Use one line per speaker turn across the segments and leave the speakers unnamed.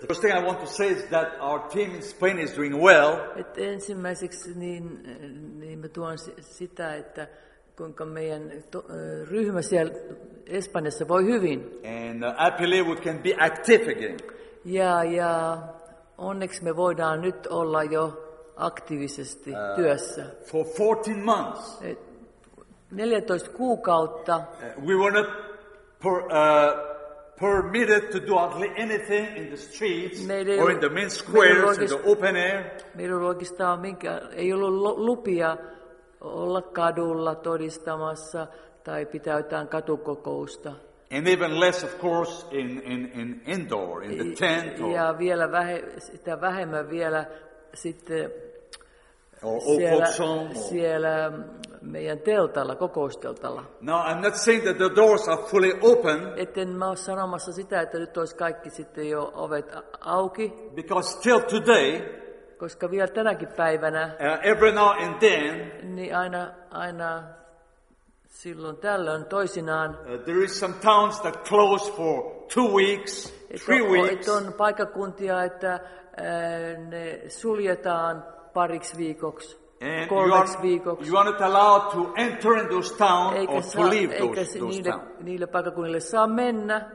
The first thing I want to say is that our team in Spain is doing well.
Että ensimmäiseksi niin mä tuon sitä, että kuinka meidän ryhmä siellä Espanjassa voi hyvin.
And I believe we can be active again.
Ja onneksi me voidaan nyt olla jo aktiivisesti työssä.
For 14 months.
14 kuukautta.
We were not permitted to do hardly anything in the streets or in the main squares, in the open air.
Meillä oikeastaan ei ollut lupia olla kadulla todistamassa tai pitää jotain katukokousta.
And even less, of course, in indoor, in the tent.
Ja vielä sitä vähemmän vielä sitten siellä meidän teltalla, kokousteltalla.
Now, I'm not saying that the doors are fully open.
Etten mä ole sanomassa sitä, että nyt olisi kaikki sitten jo ovet auki.
Because still today,
koska vielä tänäkin päivänä,
every now and then,
niin aina silloin tällöin toisinaan,
there is some towns that close for 2 weeks, 3 weeks.
Että on paikkakuntia, että ne suljetaan pariksi viikoksi, 3 viikoksi.
You are not allowed to enter in those towns or to leave those towns.
Niille paikkakunnille saa mennä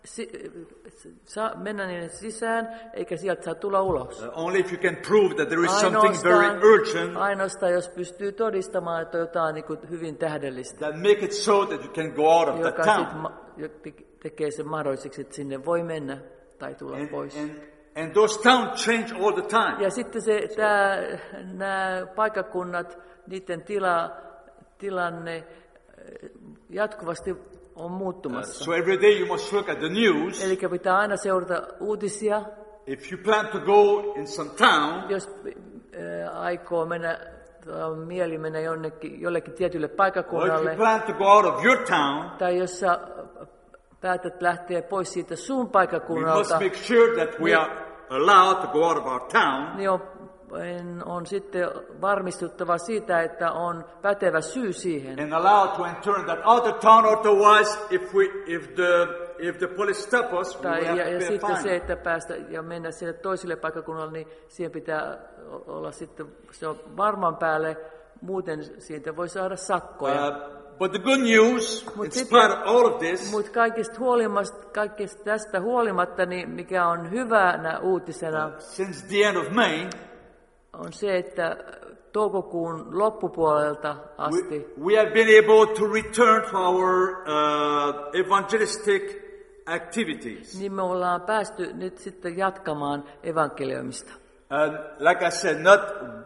niiden sisään, eikä sieltä saa tulla ulos.
Only if you can prove that there is something very urgent.
Ainoastaan jos pystyy todistamaan, että on jotain niin kuin hyvin tähdellistä.
That make it so that you can go out of the town.
Tekee sen mahdolliseksi, että sinne voi mennä tai tulla pois.
And those towns change all the time.
Ja sitten nämä paikkakunnat, niiden tilanne jatkuvasti on muuttumassa.
So every day you must look at the news.
Eli pitää aina seurata uutisia.
If you plan to go in some town,
jos aikoo mieli mennä jollekin tietylle paikkakunnalle,
or if you plan to go out of your town,
tai jos sä päätät lähteä pois siitä sun paikkakunnalta,
we must make sure that we are allowed to go out of our town.
Niin on sitten varmistuttava siitä, että on pätevä syy siihen.
And allowed to enter in that other town, otherwise if the police stop us, we will have to pay a fine.
Sitten se, että päästä ja mennä sinne toiselle paikkakunnalle, niin siihen pitää olla sitten, se on varman päälle, muuten siitä voi saada sakkoja.
But the good news, in spite of all of this,
mutta kaikesta tästä huolimatta, niin mikä on hyvänä uutisena,
since the end of May,
on se, että toukokuun loppupuolelta asti
we have been able to return to our evangelistic activities.
Niin me ollaan päästy nyt sitten jatkamaan evankeliumista.
Like I said, not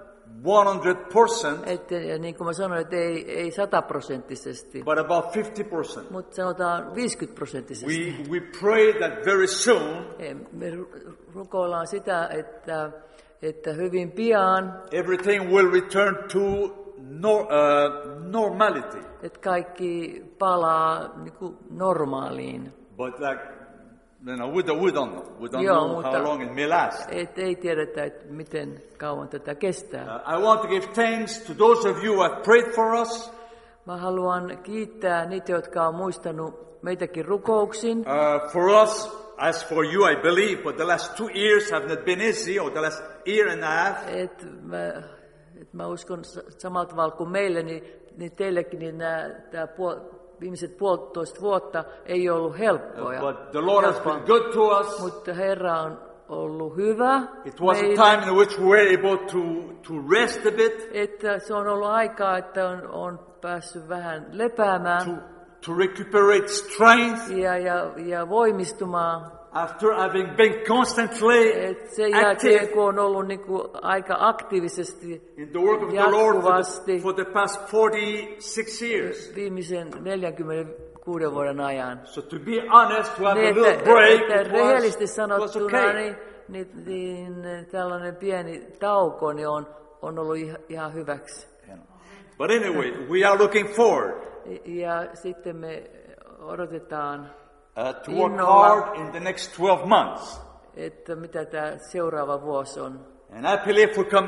100%.
Ja niin kuin mä sanoin, että ei 100%,
but about 50%.
Mutta sanotaan 50%.
We pray that very soon.
Me rukoillaan sitä, että hyvin pian
everything will return to normality.
Että kaikki palaa niin kuin normaaliin.
But like, we don't know. We don't know how long it may last.
Ei tiedetä, että miten kauan tätä kestää.
I want to give thanks to those of you who have prayed for us.
Mä haluan kiittää niitä, jotka on muistanut meitäkin rukouksin.
For us, as for you, I believe, but the last 2 years have not been easy, or the last year and a half.
Mä uskon samalla tavalla kuin meille, niin teillekin niin viimeiset 1,5 vuotta ei ollut helppoja.
But the Lord has been good to us.
Mutta Herra on ollut hyvä.
It was a time in which we were able to rest a bit.
Että se on ollut aikaa, että on päässyt vähän lepäämään.
To recuperate strength.
Ja voimistumaan.
After having been constantly
sen jälkeen, kun on ollut niinku aika aktiivisesti
in the work of the Lord for the past 46 years.
Viimeisen 46 vuoden ajan.
So to be honest, to have a little break,
rehellisesti sanottuna, niin tällainen pieni tauko niin on ollut ihan hyväksi.
But anyway, we are looking forward.
Ja sitten me odotetaan
to work hard in the next 12 months.
Että mitä tämä seuraava vuosi on.
And I believe we come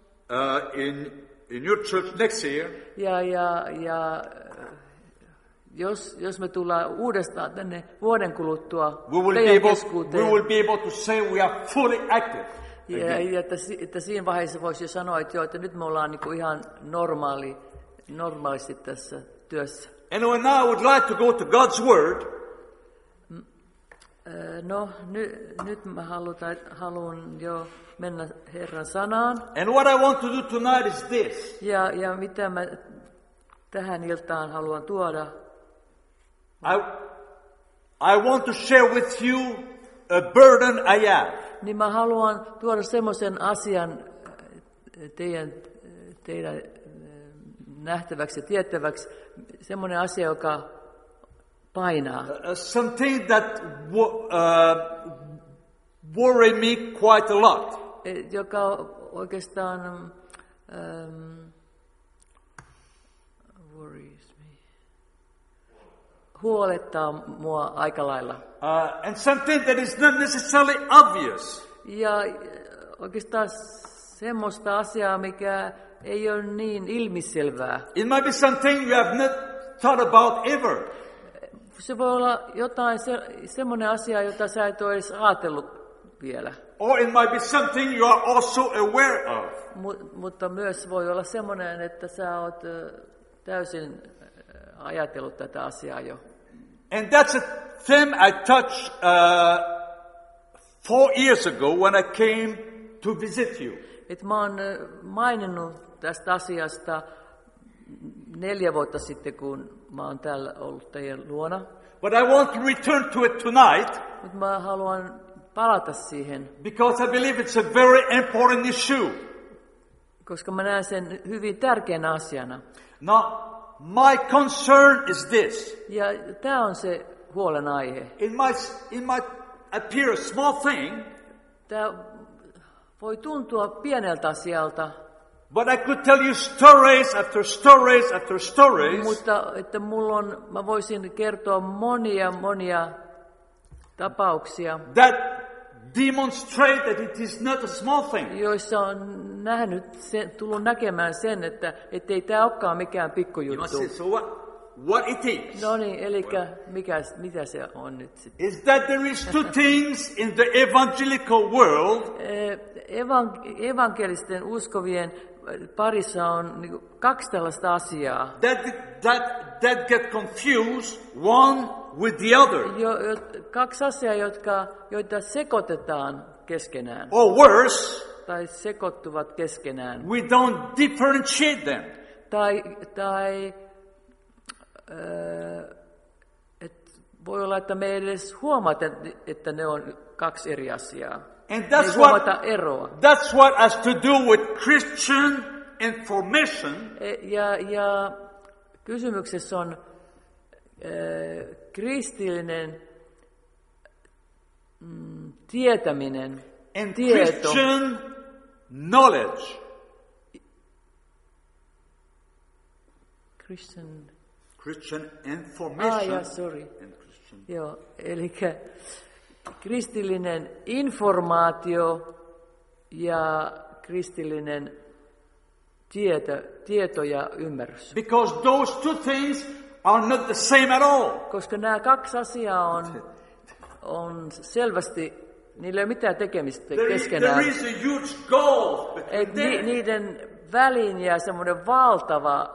in your church next year.
jos me tullaan uudestaan tänne vuoden kuluttua
we will be able to say we are fully active.
Ja että siinä vaiheessa voisi jo sanoa, että nyt me ollaan niin kuin ihan normaalisti tässä työssä.
Anyway, now I would like to go to God's Word.
No, nyt mä haluan jo mennä Herran sanaan.
And what I want to do tonight is this.
Ja mitä mä tähän iltaan haluan tuoda.
I want to share with you a burden I have.
Niin mä haluan tuoda semmoisen asian teidän nähtäväksi ja tiettäväksi, semmoinen asia, joka painaa.
Something that worry me quite a lot.
Joka oikeastaan worries me. Huolettaa mua aika lailla.
And something that is not necessarily obvious.
Ja oikeastaan semmoista asiaa, mikä ei ole niin ilmiselvää.
It might be something you have not thought about ever.
Se voi olla jotain semmoinen asia, jota sä et ole edes ajatellut vielä.
Or it might be something you are also aware of.
Mutta myös voi olla semmoinen, että sä oot täysin ajatellut tätä asiaa jo.
And that's a theme I touched 4 years ago when I came to visit you.
Et mä oon maininnut tästä asiasta 4 vuotta sitten, kun mä oon täällä ollut teidän luona.
But I want to return to it tonight.
Mutta mä haluan palata siihen.
Because I believe it's a very important issue.
Koska mä näen sen hyvin tärkeänä asiana.
Now, my concern is this.
Ja tää on se huolenaihe.
It might appear a small thing.
Tää voi tuntua pieneltä asialta.
But I could tell you stories after stories after stories.
Mutta että mä voisin kertoa monia tapauksia.
That demonstrate that it is not a small thing.
Joissa on tullut näkemään sen, että ei tämä olekaan mikään pikkujuttu.
So what it is?
No niin, eli mitä se on nyt sitten?
Is that there is 2 things in the evangelical world.
Evankelisten uskovien parissa on niin 2 tällaista asiaa.
That get confused one with the other.
2 asiaa, joita sekoitetaan keskenään.
Or worse,
tai sekoittuvat keskenään.
We don't differentiate them.
Voi olla, että me ei edes huomata, että ne on 2 eri asiaa.
And that's what has to do with Christian information.
Ja kysymyksessä on kristillinen tietäminen,
and
tieto.
Christian knowledge. Christian information.
Sorry. Joo, eli kristillinen informaatio ja kristillinen tieto ja ymmärrys.
Because those 2 things are not the same at all.
Koska nämä 2 asiaa on selvästi, niillä ei ole mitään tekemistä keskenään.
There is a huge gulf between them.
Niiden väliin jää semmoinen valtava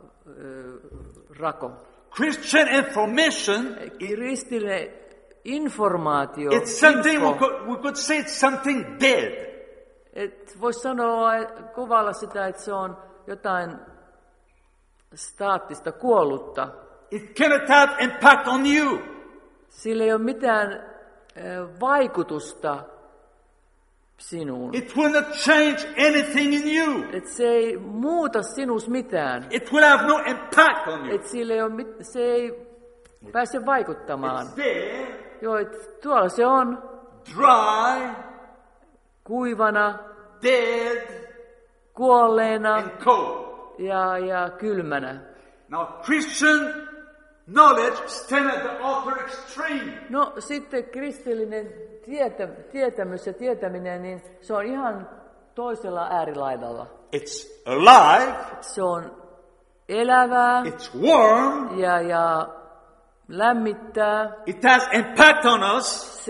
rako.
Christian information,
kristillinen informaatio,
it's something we could say it's something dead.
Voisi kuvailla sitä, että se on jotain staattista, kuollutta.
It cannot have impact on you.
Sillä ei ole mitään vaikutusta sinuun.
It will not change anything in you.
Se ei muuta sinus mitään.
It will have no impact on you.
Se ei pääse vaikuttamaan.
It's there.
Joo, tuolla se on.
Dry.
Kuivana.
Dead.
Kuolleena.
And cold.
Ja kylmänä.
Now Christian knowledge stand at the other extreme.
No sitten kristillinen tietämys ja tietäminen, niin se on ihan toisella äärilaidalla.
It's alive.
Se on elävää.
It's warm.
Ja lämmittää.
It has impact on us.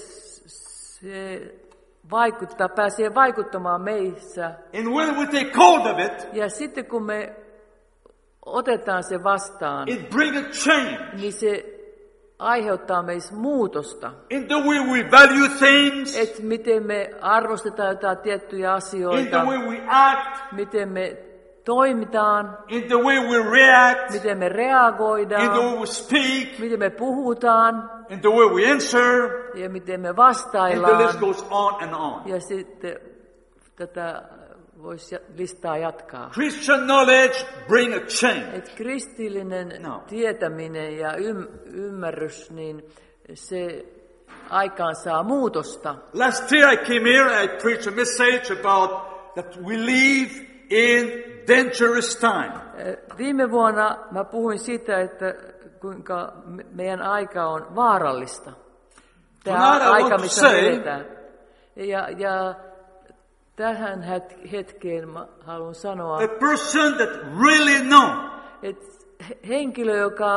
Se vaikuttaa, pääsee vaikuttamaan meissä.
And when we take hold of it,
ja sitten kun me otetaan se vastaan,
it brings a change.
Niin se aiheuttaa meissä muutosta.
In the way we value things.
Et miten me arvostetaan jotain tiettyjä asioita.
In the way we act.
Miten me toimitaan.
In the way we react.
Miten me reagoidaan.
In the way we speak.
Miten me puhutaan.
In the way we answer.
Ja miten me vastaillaan.
And the list goes on and on.
Ja sitten tätä voisi listaa jatkaa.
Christian knowledge bring a change.
Et kristillinen tietäminen ja ymmärrys, niin se aikaan saa muutosta.
Last year I came here, I preached a message about that we live in dangerous time.
Viime vuonna mä puhuin siitä, että kuinka meidän aika on vaarallista. Tämä aika, missä me eletään. Ja tähän hetkeen mä haluan sanoa,
a person that really know,
että henkilö,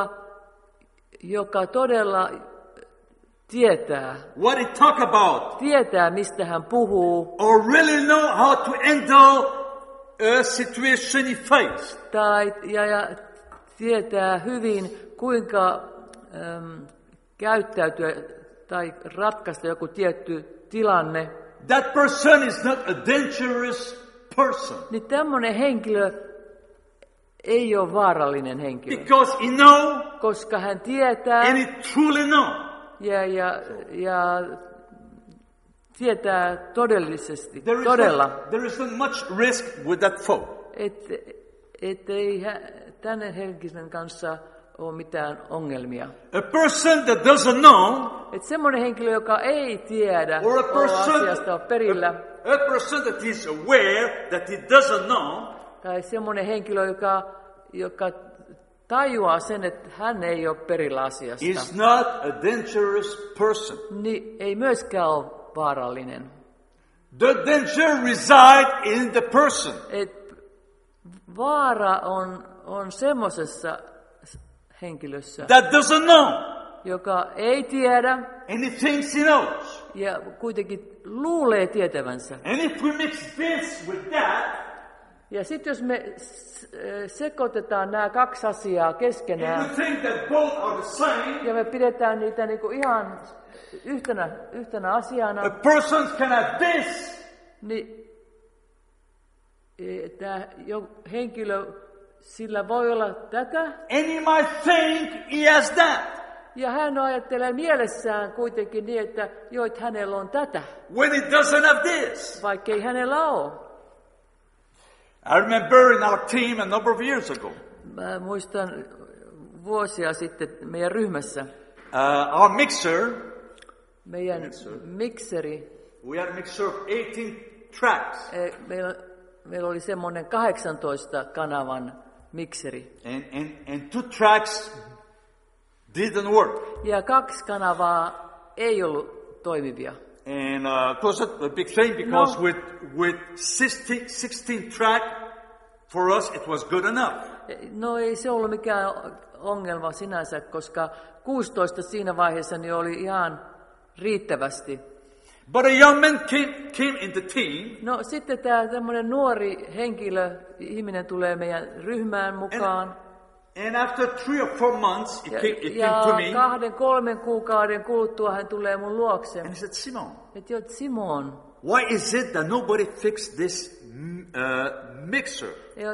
joka todella tietää,
what he talk about,
tietää mistä hän puhuu,
or really know how to handle a situation he faced,
ja tietää hyvin kuinka käyttäytyä tai ratkaista joku tietty tilanne.
That person is not a dangerous person.
Niin tämmöinen henkilö ei ole vaarallinen henkilö.
Because he know,
koska hän tietää
and he truly know.
Ja tietää todellisesti, todella.
There is not much risk with that folk.
Ei tänne henkilön kanssa ole mitään ongelmia.
A person that doesn't know,
että semmoinen henkilö, joka ei tiedä, ole asiasta perillä,
a person that is aware that he doesn't know,
tai semmoinen henkilö, joka tajuaa sen, että hän ei ole perillä asiasta,
is not a dangerous person.
Niin ei myöskään ole vaarallinen.
The danger reside in the person.
Vaara on semmoisessa henkilössä,
that doesn't know,
joka ei tiedä,
and he thinks he knows,
ja kuitenkin luulee tietävänsä.
And if we mix this with that,
ja sitten jos me sekoitetaan nämä kaksi asiaa keskenään,
and we think that both are the same,
ja me pidetään niitä niinku ihan yhtenä asiana,
a person can have this,
niin tämä henkilö, sillä voi olla tätä,
and he might think he has that.
Ja hän ajattelee mielessään kuitenkin niin, että hänellä on tätä,
when he doesn't have this.
Vaikka ei hänellä ole.
I remember in our team a number of years ago.
Mä muistan vuosia sitten meidän ryhmässä.
Our mixer.
Meidän mikseri.
We had a mixer of 18 tracks.
Meillä oli semmoinen 18 kanavan mikseri.
And 2 tracks didn't work.
Ja 2 kanavaa ei ollut toimivia.
And it was a big thing because with 16 track, for us it was good enough.
No ei se ollut mikään ongelma sinänsä, koska 16 siinä vaiheessa niin oli ihan riittävästi.
But a young man came in the team.
No sitten tämä tämmöinen nuori ihminen tulee meidän ryhmään mukaan.
And after 3 or 4 months, he came to me.
Ja 2-3 kuukauden kuluttua hän tulee mun luokse.
And he said, Simon,
Simon,
why is it that nobody fixed this mixer?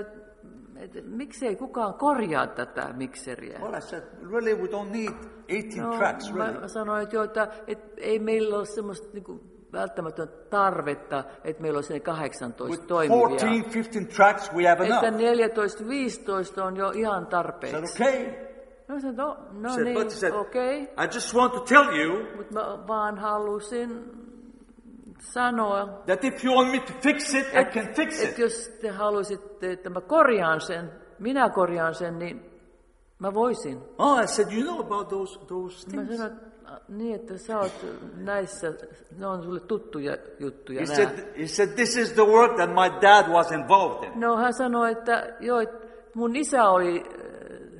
Miksei kukaan korjaa tätä mikseriä?
Well, I said, really, we don't need 18 tracks, really.
Mä sanoin, että ei meillä ole semmoista välttämätöntä tarvetta, että meillä on se 18 toimivia.
14-15 tracks we have enough.
Että 14-15 on jo ihan tarpeeksi.
Okay.
No niin, okei.
I just want to tell you.
Mutta mä vaan halusin sanoa,
that if you want me to fix it, I can fix it.
Jos te haluaisitte, että minä korjaan sen, niin mä voisin.
Oh, I said, you know about those things.
Mä sanoin, niin, että sä oot näissä, ne on sulle tuttuja juttuja.
He said, this is the work that my dad was involved in.
No, hän sanoi, että mun isä oli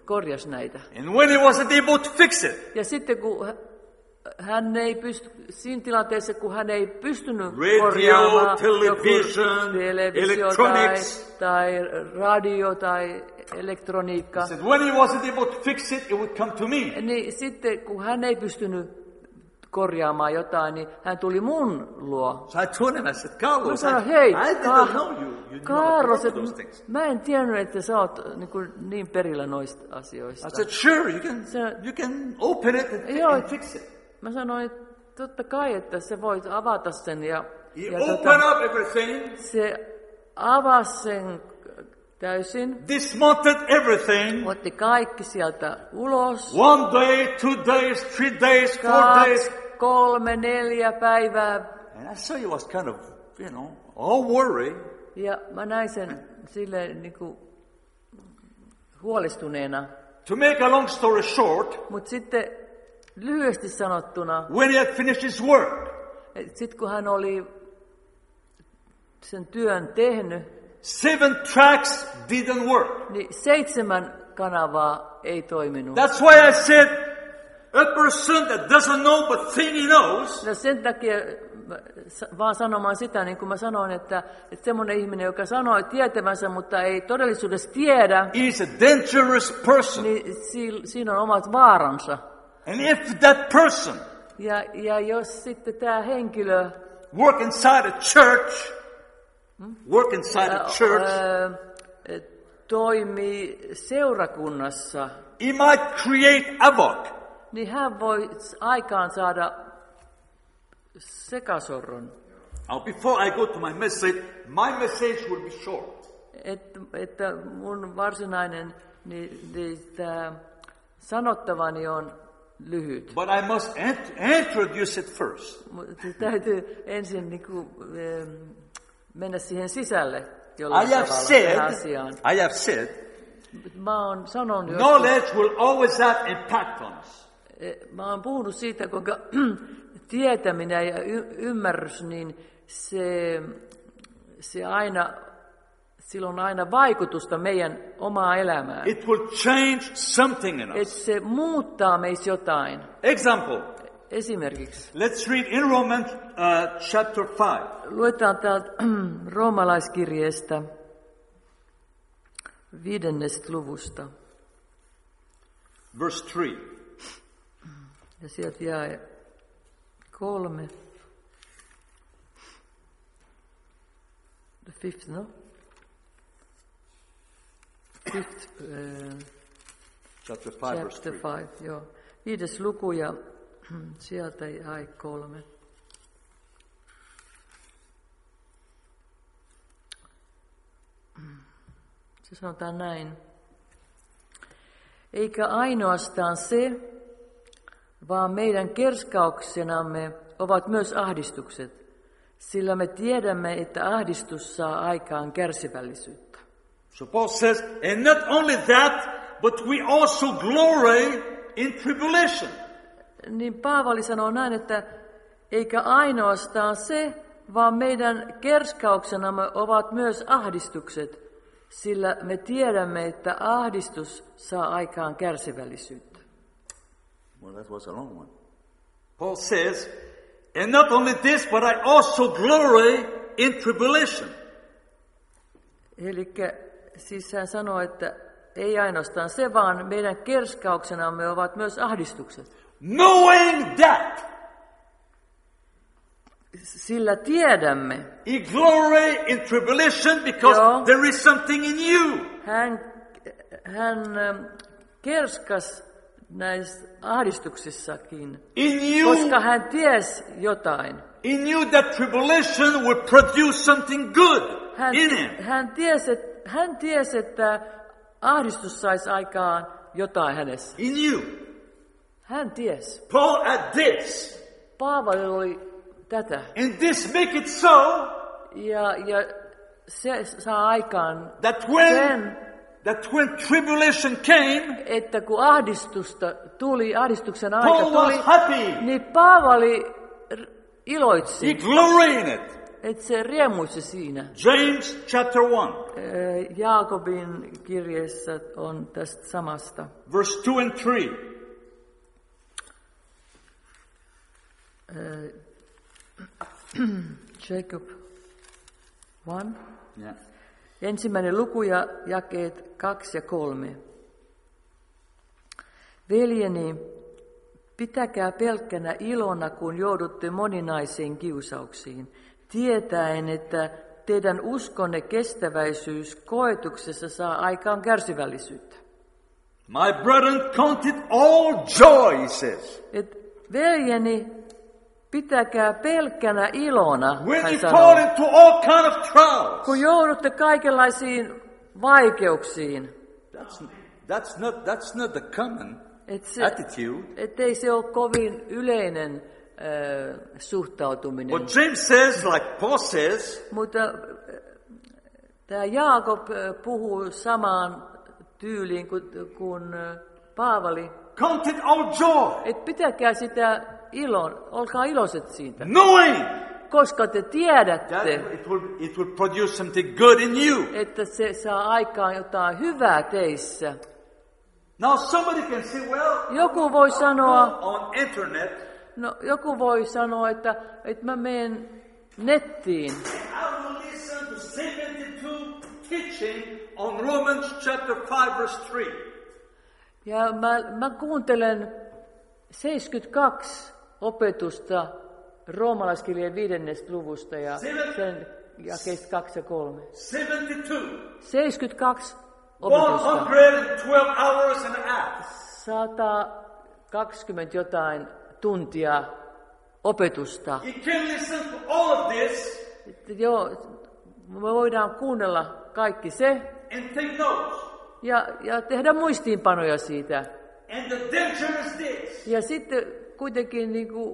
korjasi näitä.
And when he wasn't able to fix it,
Ja sitten kun hän ei siinä tilanteessa, kun hän ei pystynyt
radio,
korjaamaan
television,
televisio
electronics,
tai radio tai elektroniikka,
he said, when he wasn't able to fix it, it would come to me.
niin sitten kun hän ei pystynyt korjaamaan jotain, niin hän tuli mun luo.
So I told him, I said, Carlos,
Mä sanoin, hei,
I didn't know you. You
Carlos,
know those things.
mä en tiennyt, että sä oot niin perillä noista asioista.
I said, sure, you can open it and fix it.
Mä sanoin, että totta kai, että sä voit avata sen.
He opened up everything.
Se avasi sen täysin.
Dismantled everything.
Otti kaikki sieltä ulos.
1 day, 2 days, 3 days, 4 days.
3, 4 päivää.
And I saw he was kind of, all worried.
Ja mä näin sen silleen niin huolestuneena.
To make a long story short,
Mutta sitten lyhyesti sanottuna,
when he had finished his work,
sitten kun hän oli sen työn tehnyt,
7 tracks didn't work.
niin 7 kanavaa ei toiminut.
That's why I said, a person that doesn't know but think he knows,
No sen takia vaan sanomaan sitä, niin kuin mä sanoin, että semmoinen ihminen, joka sanoo tietävänsä, mutta ei todellisuudessa tiedä,
is a dangerous person.
niin siinä on omat vaaransa.
And if that person
Ja jos sitten tämä henkilö
work inside a church,
toimii seurakunnassa,
he might create havoc.
niin hän voi aikaan saada sekasorron.
Now, before I go to my message will be short.
Että mun varsinainen tämä sanottavani on lyhyt.
But I must introduce it first.
Mutta täytyy ensin mennä siihen sisälle jollain tavalla asiaan.
I have said,
Mä oon sanonut
knowledge will always have impact on us.
Mä oon puhunut siitä, kuinka tietäminen ja ymmärrys, niin se aina, sillä on aina vaikutusta meidän omaa elämään.
It will change something in
Että
us.
se muuttaa meissä jotain.
Example.
Esimerkiksi.
Let's read in Romans chapter 5.
Luetaan täältä roomalaiskirjeestä 5. luvusta.
Verse 3.
Ja sieltä jää 3. The fifth, no? Fifth,
Chapter 5, verse 3.
chapter 5, joo. 5. luku ja sieltä jäi 3. Se sanotaan näin. Eikä ainoastaan se, vaan meidän kerskauksenamme ovat myös ahdistukset, sillä me tiedämme, että ahdistus saa aikaan kärsivällisyyttä.
So Paul says, and not only that, but we also glory in tribulation.
Niin Paavali sanoo näin, että eikä ainoastaan se, vaan meidän kerskauksenamme ovat myös ahdistukset, sillä me tiedämme, että ahdistus saa aikaan kärsivällisyyttä.
Well, that was a long one. Paul says, and not only this, but I also glory in tribulation.
Eli siis hän sanoo, että ei ainoastaan se, vaan meidän kerskauksenamme ovat myös ahdistukset.
Knowing that,
sillä tiedämme.
he glory in tribulation because there is something in you.
Hän kerskas näissä ahdistuksissakin,
in you,
koska hän ties jotain.
In you that tribulation would produce something good in him.
Hän tiesi, että ahdistus saisi aikaan jotain hänessä.
In you.
Hän tiesi.
Paul had this.
Paavali oli tätä.
And this make it so.
Ja se saa aikaan
that when tribulation came,
että kun ahdistuksen aika
Paul
tuli,
was happy.
niin Paavali iloitsi.
He gloried in it.
Et se riemuitse siinä.
James chapter 1.
Jaakobin kirjeessä on tästä samasta.
Verse 2 and
3. Jacob 1.
Yeah.
Ensimmäinen luku ja jakeet 2 ja 3. Veljeni, pitäkää pelkkänä ilona, kun joudutte moninaisiin kiusauksiin, tietäen, että teidän uskonne kestäväisyys koetuksessa saa aikaan kärsivällisyyttä.
My brethren, count it all joy, he says.
Veljeni, pitäkää pelkkänä ilona,
When
hän
you
sanoo,
fall into all kind of trials.
kun joudutte kaikenlaisiin vaikeuksiin.
That's not the common attitude.
Ettei se ole kovin yleinen suhtautuminen.
But James says, like Paul says,
Mutta tämä Jaakob puhuu samaan tyyliin kuin Paavali.
count it all joy.
Että pitäkää sitä olkaa iloiset siitä.
Knowing
Koska te tiedätte,
that it will produce something good in you.
että se saa aikaan jotain hyvää teissä.
Now somebody can say, well,
Joku voi sanoa,
on internet,
joku voi sanoa, että mä menen nettiin.
I will listen to 72 teaching on Romans chapter 5 verse 3.
Ja mä kuuntelen 72 opetusta roomalaiskirjeen 5. luvusta ja sen jakeista 2 ja 3. 72 opetusta.
112 hours and a half.
120 jotain tuntia opetusta.
You can listen to all of this
Joo, me voidaan kuunnella kaikki se
and take notes.
ja tehdä muistiinpanoja siitä.
And the danger is this.
Ja sitten kuitenkin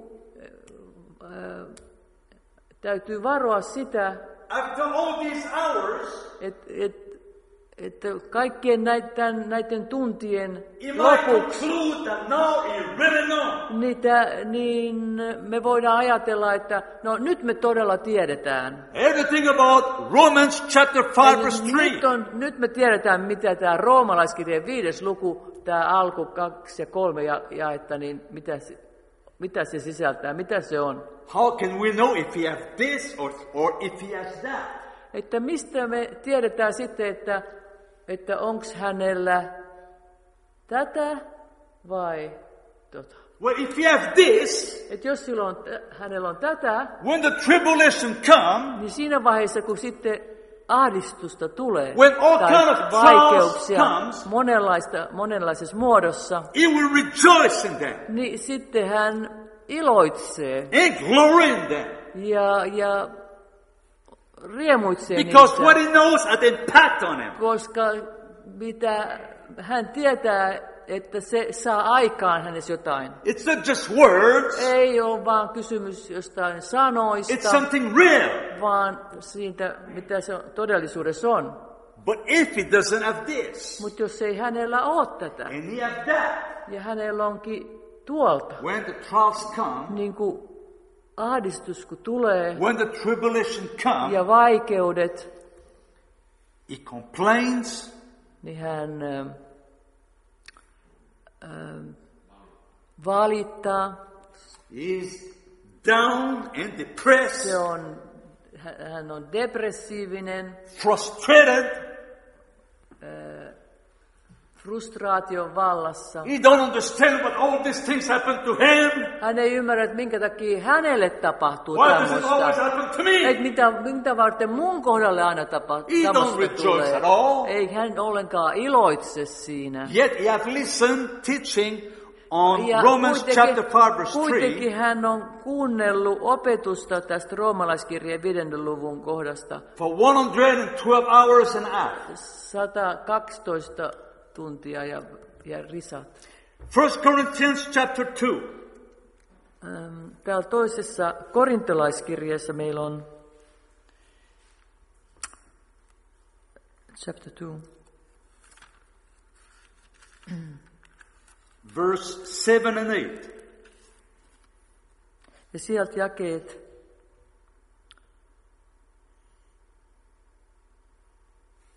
täytyy varoa sitä,
After all these hours,
että kaikkien näiden tuntien
you might
lopuksi
conclude that now you really know.
niin me voidaan ajatella, että no nyt me todella tiedetään.
Everything about Romans chapter 5 verse 3.
Nyt me tiedetään, mitä tämä roomalaiskirjeen 5. luku, tämä alku 2 ja 3 jaetta, niin mitä se sisältää, mitä se on.
How can we know if he has this or if he has that?
Että mistä me tiedetään sitten, että onko hänellä tätä vai tota.
Well, if he has this,
Että jos hänellä on tätä,
when the tribulation comes,
niin siinä vaiheessa, kun sitten ahdistusta tulee,
when all
tai
kind of
vaikeuksia
trials comes,
monenlaisessa muodossa,
he will rejoice in them
niin sitten hän iloitsee
and glory in them.
ja riemuitsee
Because
niissä,
what he knows has impact on him.
koska mitä hän tietää, että se saa aikaan hänessä jotain.
It's not just words,
Ei ole vaan kysymys jostain sanoista,
it's something real.
vaan siitä, mitä se todellisuudessa on.
But if he doesn't have this,
Mutta jos ei hänellä ole tätä,
and he has that,
ja hänellä onkin tuolta,
when the trials come,
niin kuin ahdistus kun tulee,
when the tribulation comes,
ja vaikeudet,
he complains,
niin hän valittaa.
he's down and depressed,
Hän on depressiivinen,
frustrated,
frustraation vallassa.
he don't understand what all these things happen to him.
Hän ei ymmärrä, että minkä takia hänelle tapahtuu
Why does it always
tämmöistä.
happen to me?
Että mitä varten mun kohdalle aina
He don't
tämmöistä
rejoice
tulee.
at all.
Ei hän ollenkaan iloitse siinä.
Yet he has listened teaching on
Ja
Romans chapter 5 verse 3.
kuitenkin hän on kuunnellut opetusta tästä roomalaiskirjeen 5. luvun kohdasta.
For 112 hours and a half.
112 tuntia ja risat.
1 Corinthians chapter 2.
Täällä toisessa korintolaiskirjeessä meillä on chapter 2.
Verse 7 and 8.
Ja sieltä jakeet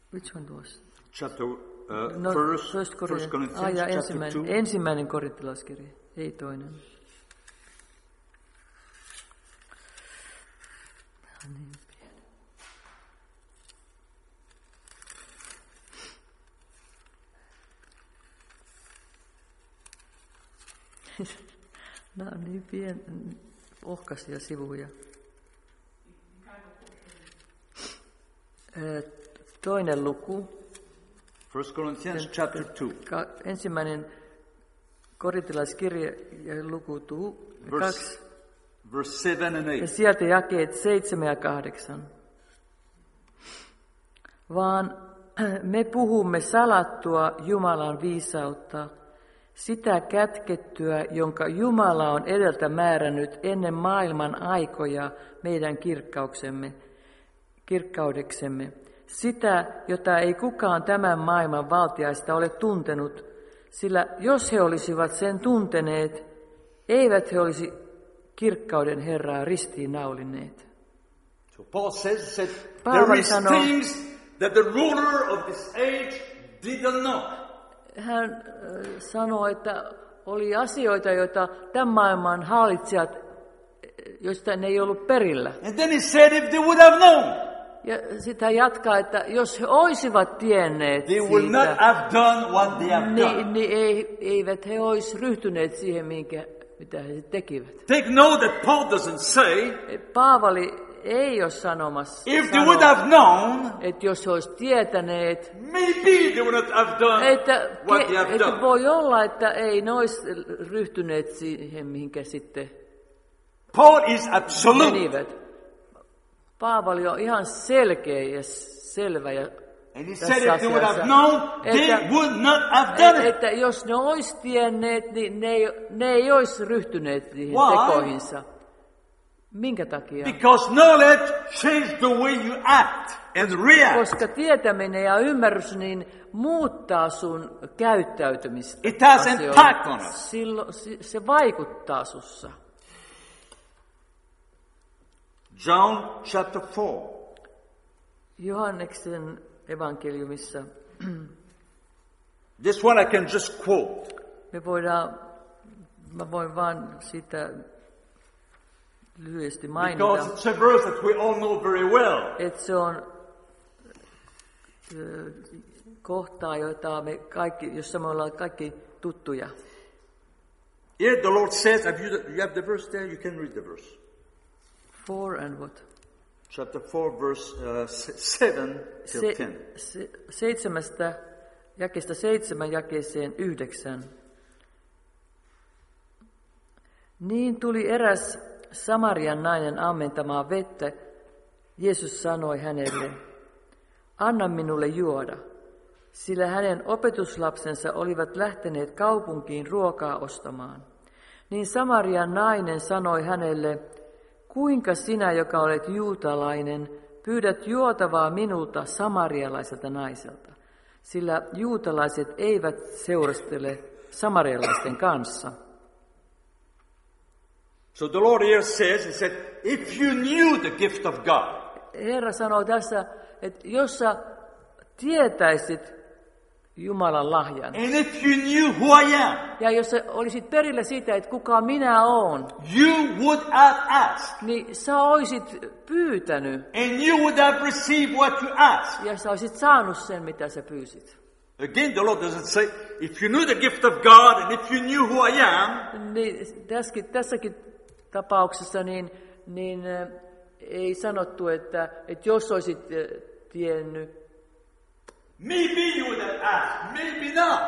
Which one was?
Chapter,
First
Corinthians chapter 2.
Ensimmäinen korinttilaiskirja, ei toinen. Niin pieni. Nämä on niin pieni, ohkaisia sivuja. Toinen luku.
1 Corinthians chapter 2.
Ensimmäinen korinttilaiskirja ja luku 2.
Verse 7 and 8.
Ja sieltä jakeet 7 ja 8. Vaan me puhumme salattua Jumalan viisautta, sitä kätkettyä, jonka Jumala on edeltä määrännyt ennen maailman aikoja meidän kirkkaudeksemme. Sitä, jota ei kukaan tämän maailman valtiaista ole tuntenut, sillä jos he olisivat sen tunteneet, eivät he olisi kirkkauden Herraa ristiin naulineet.
So Paul says there is things that the ruler of this age didn't know.
Hän sanoo, että oli asioita, joita tämän maailman hallitsijat, joista ne ei ollut perillä.
And then he said if they would have known.
Ja sitten hän jatkaa, että jos he olisivat tienneet
they would not have done what they have done.
Niin eivät he olisi ryhtyneet siihen, mitä he tekivät.
Take note that Paul doesn't say,
Paavali ei ole sanomassa,
if they would have known,
että jos he olisi tietäneet,
maybe they would not have done what they have done.
Että voi olla, että ei ne olisi ryhtyneet siihen, mihinkä sitten
Paul is absolute.
menivät. Paavali on ihan selkeä ja selvä.
And he said if they would have known, they would not have done it.
Että jos ne olisi tienneet, niin ne ei olisi ryhtyneet niihin tekoihinsa. Minkä takia?
Because knowledge changes the way you act and react.
Koska tietäminen ja ymmärrys niin muuttaa sun käyttäytymistä.
It has impact on us.
Silloin se vaikuttaa sussa.
John chapter 4.
Johanneksen evankeliumissa.
This one I can just quote.
Mä voin vaan sitä lyhyesti mainita.
Because it's a verse that we all know very well.
Että se on kohtaa, jossa me ollaan kaikki tuttuja.
Here the Lord says, you have the verse there, you can read the verse.
4 and what?
Chapter 4 verse 7 till 10.
Jakeesta 7 jakeeseen 9. Niin tuli eräs Samarian nainen ammentamaan vettä. Jeesus sanoi hänelle, anna minulle juoda, sillä hänen opetuslapsensa olivat lähteneet kaupunkiin ruokaa ostamaan. Niin Samarian nainen sanoi hänelle, kuinka sinä, joka olet juutalainen, pyydät juotavaa minulta samarialaiselta naiselta, sillä juutalaiset eivät seurustele samarialaisten kanssa.
So the Lord here says, he said, if you knew the gift of God.
Herra sanoo tässä, että jos sä tietäisit Jumalan lahjan.
And if you knew who I am.
Ja jos sä olisit perillä siitä, että kuka minä oon.
You would have asked.
Niin sä olisit pyytänyt.
And you would have received what you asked.
Ja sä olisit saanut sen, mitä sä pyysit.
Again, the Lord doesn't say, if you knew the gift of God and if you knew who I am.
Niin, tässäkin tapauksessa niin ei sanottu, että jos olisit tiennyt.
Maybe you would have asked, maybe not.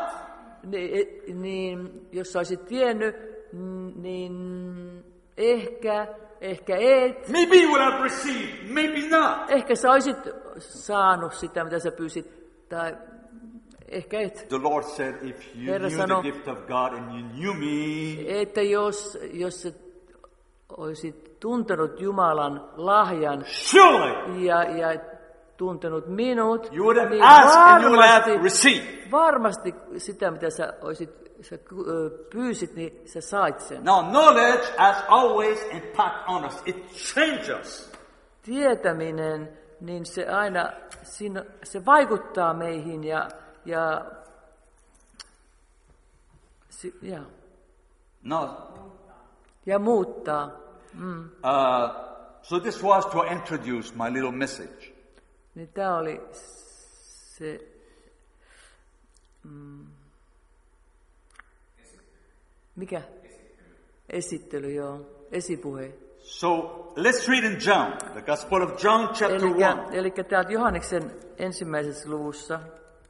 Niin, jos olisit tiennyt, niin ehkä et.
Maybe you would have received, maybe not.
Ehkä sä olisit saanut sitä, mitä sä pyysit, tai ehkä et.
The Lord said, if you knew the gift of God and you knew me.
Että jos sä olisit tuntenut Jumalan lahjan ja tuntenut minut, niin varmasti sitä, mitä sä pyysit, niin sä sait sen.
Now, knowledge has always impact on us. It changes us.
Tietäminen, niin se aina siinä se vaikuttaa meihin ja muuttaa.
So this was to introduce my little message.
Niin tämä oli se mikä? Esittely, joo. Esipuhe.
So let's read in John, the Gospel of John chapter 1.
Eli täältä Johanneksen ensimmäisessä luvussa.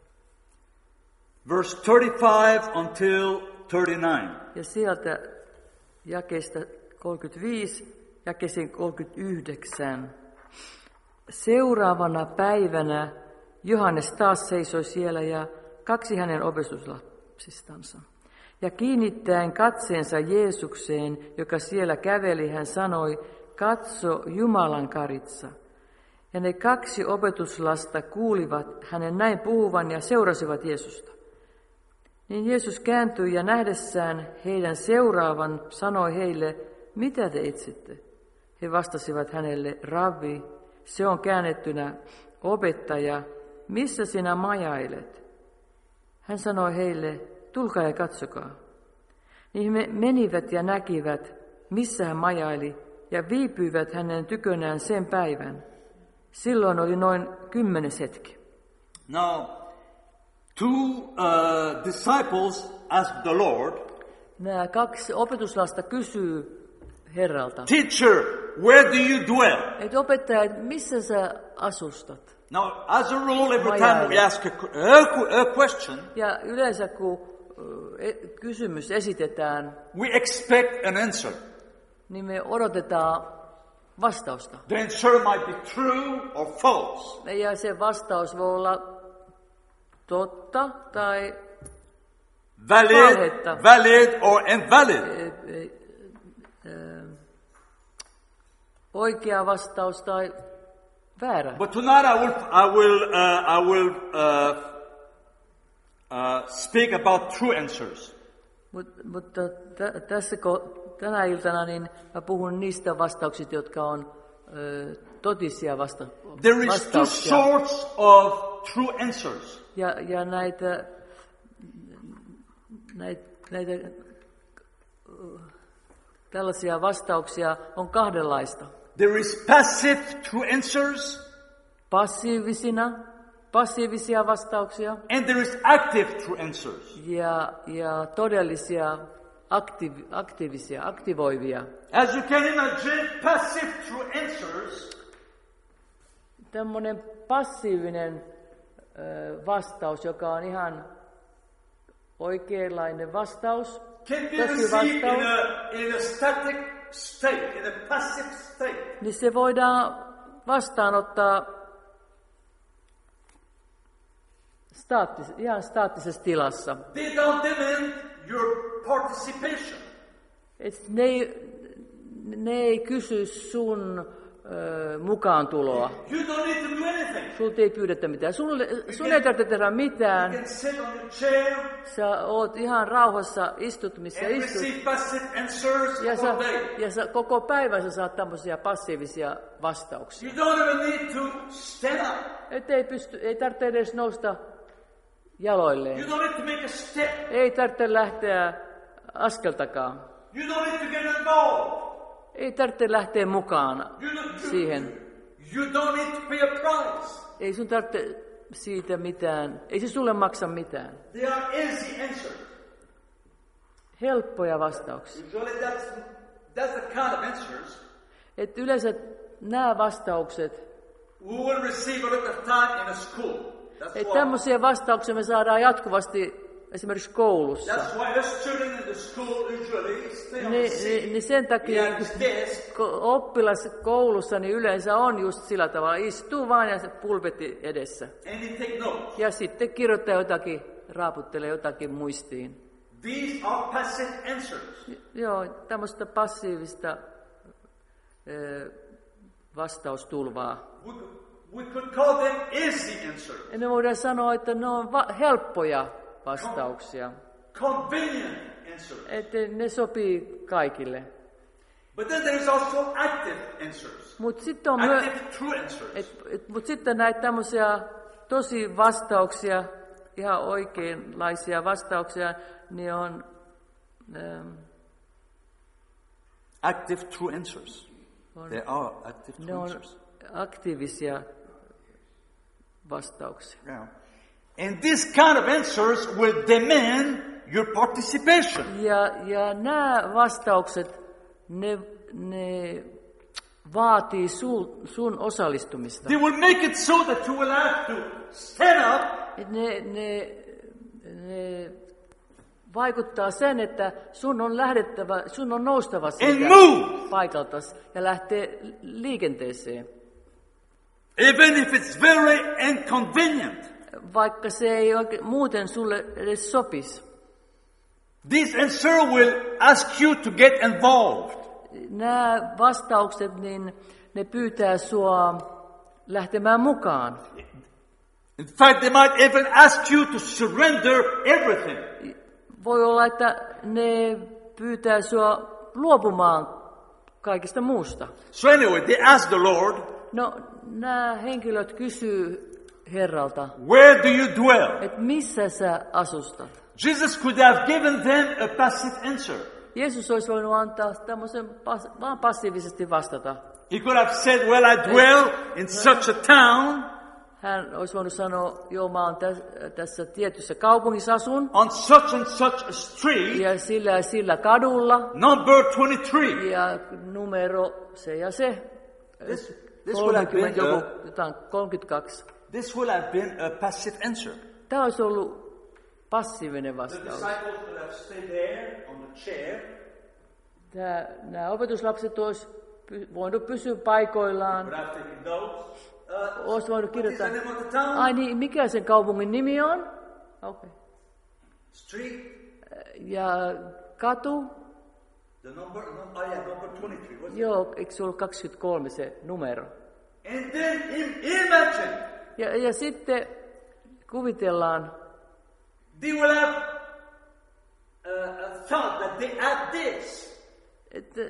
Verse 35 until 39.
Ja sieltä jakeesta 35 jakeeseen 39. Seuraavana päivänä Johannes taas seisoi siellä ja 2 hänen opetuslapsistansa. Ja kiinnittäen katseensa Jeesukseen, joka siellä käveli, hän sanoi, katso Jumalan karitsa. Ja ne 2 opetuslasta kuulivat hänen näin puhuvan ja seurasivat Jeesusta. Niin Jeesus kääntyi ja nähdessään heidän seuraavan sanoi heille, mitä te etsitte? He vastasivat hänelle, Rabbi, se on käännettynä opettaja, missä sinä majailet? Hän sanoi heille, tulkaa ja katsokaa. Niin he menivät ja näkivät, missä hän majaili, ja viipyivät hänen tykönään sen päivän. Silloin oli noin 10 hetki.
Now, 2 disciples asked the Lord,
nämä 2 opetuslasta kysyy Herralta.
Teacher, where do you dwell?
Et opettaja, missä sä asustat?
Now, as a rule, every time we ask a question,
ja yleensä kun kysymys esitetään,
we expect an answer.
Niin me odotetaan vastausta.
The answer might be true or false.
Ja se vastaus voi olla totta tai
valid or invalid.
Oikea vastaus tai väärä.
But tonight I will speak about true answers.
Mutta tänä iltana niin mä puhun niistä vastauksista, jotka on totisia vastauksia.
There is 2 sorts of true answers.
Ja näitä tällaisia vastauksia on 2.
There is passive true answers.
Passiivisia vastauksia.
And there is active true answers.
Ja todellisia aktiivisia, aktivoivia.
As you can imagine, passive true answers.
Tämmöinen passiivinen vastaus, joka on ihan oikeanlainen vastaus.
Can be received in a static state, in a passive state.
Niin se voidaan vastaanottaa ihan staattisessa tilassa.
They don't demand your participation.
Ne ei kysy sun mukaantuloa.
You don't need to do anything.
Sulta ei pyydetä mitään. Sun ei tarvitse tehdä mitään.
You can sit on your chair.
Sä oot ihan rauhassa, istut missä istut. Ja sä koko päivän sä saat tämmöisiä passiivisia vastauksia.
You don't even need to stand up.
Ei tarvitse edes nousta jaloilleen.
You don't need to make a step.
Ei tarvitse lähteä askeltakaan.
You don't need to get involved.
Ei tarvitse lähteä mukaan siihen.
You don't need to pay a price.
Ei sun tarvitse siitä mitään. Ei se sulle maksa mitään.
They are easy answers.
Helppoja vastauksia.
Usually that's the kind of answers.
Et yleensä nämä vastaukset.
We will receive a lot of time in a school.
Että tämmöisiä vastauksia me saadaan jatkuvasti esimerkiksi koulussa.
That's why the student in the school usually stay on the seat.
Niin sen takia oppilas koulussa niin yleensä on just sillä tavalla, istuu vaan ja pulpetti edessä. Ja sitten kirjoittaa jotakin, raaputtelee jotakin muistiin.
These are passive answers.
Joo, tämmöistä passiivista vastaustulvaa.
We could call them easy answers.
Ja me voidaan sanoa, että ne on helppoja vastauksia.
Convenient answers.
Että ne sopii kaikille.
But then there is also active answers.
Mut sitten on
active true answers.
Mut sitten näitä tämmöisiä tosi vastauksia, ihan oikeanlaisia vastauksia, niin on
active true answers. There are active true answers.
Aktiivisia vastauksia.
Yeah. And this kind of answers will demand your participation.
Ja nämä vastaukset, ne vaatii sun osallistumista.
They will make it so that you will have to stand up.
Ne vaikuttaa sen, että sun on noustava siitä paikalta ja lähtee liikenteeseen.
Even if it's very inconvenient.
Vaikka se ei muuten sulle edes sopisi.
This answer will ask you to get involved.
Nämä vastaukset, niin ne pyytää sua lähtemään mukaan.
In fact, they might even ask you to surrender everything.
Voi olla, että ne pyytää sua luopumaan kaikesta muusta.
So anyway, they ask the Lord.
No, nämä henkilöt kysyy Herralta,
where do you dwell?
Että missä sä asustat?
Jesus could have given them a passive answer.
Jeesus olisi voinut antaa tämmöisen vaan passiivisesti vastata.
He could have said, well, I dwell in such a town.
Hän olisi voinut sanoa, joo, mä oon tässä tietyssä kaupungissa asun.
On such and such a street.
Ja sillä kadulla.
Number 23.
Ja numero se ja se.
This would have been
32.
This would have been a passive answer.
Tämä olisi ollut passiivinen vastaus.
The disciples would have stayed there on the chair.
Nämä opetuslapset olisi voinut pysyä paikoillaan.
Would have taken notes.
Olisi voinut kirjoittaa. Ai niin, mikä sen kaupungin nimi on? Okay.
Street.
Ja katu.
The number 23.
Joo, eikö se ollut 23 se numero?
And then imagine.
Ja sitten kuvitellaan.
They will have thought that they had this.
Että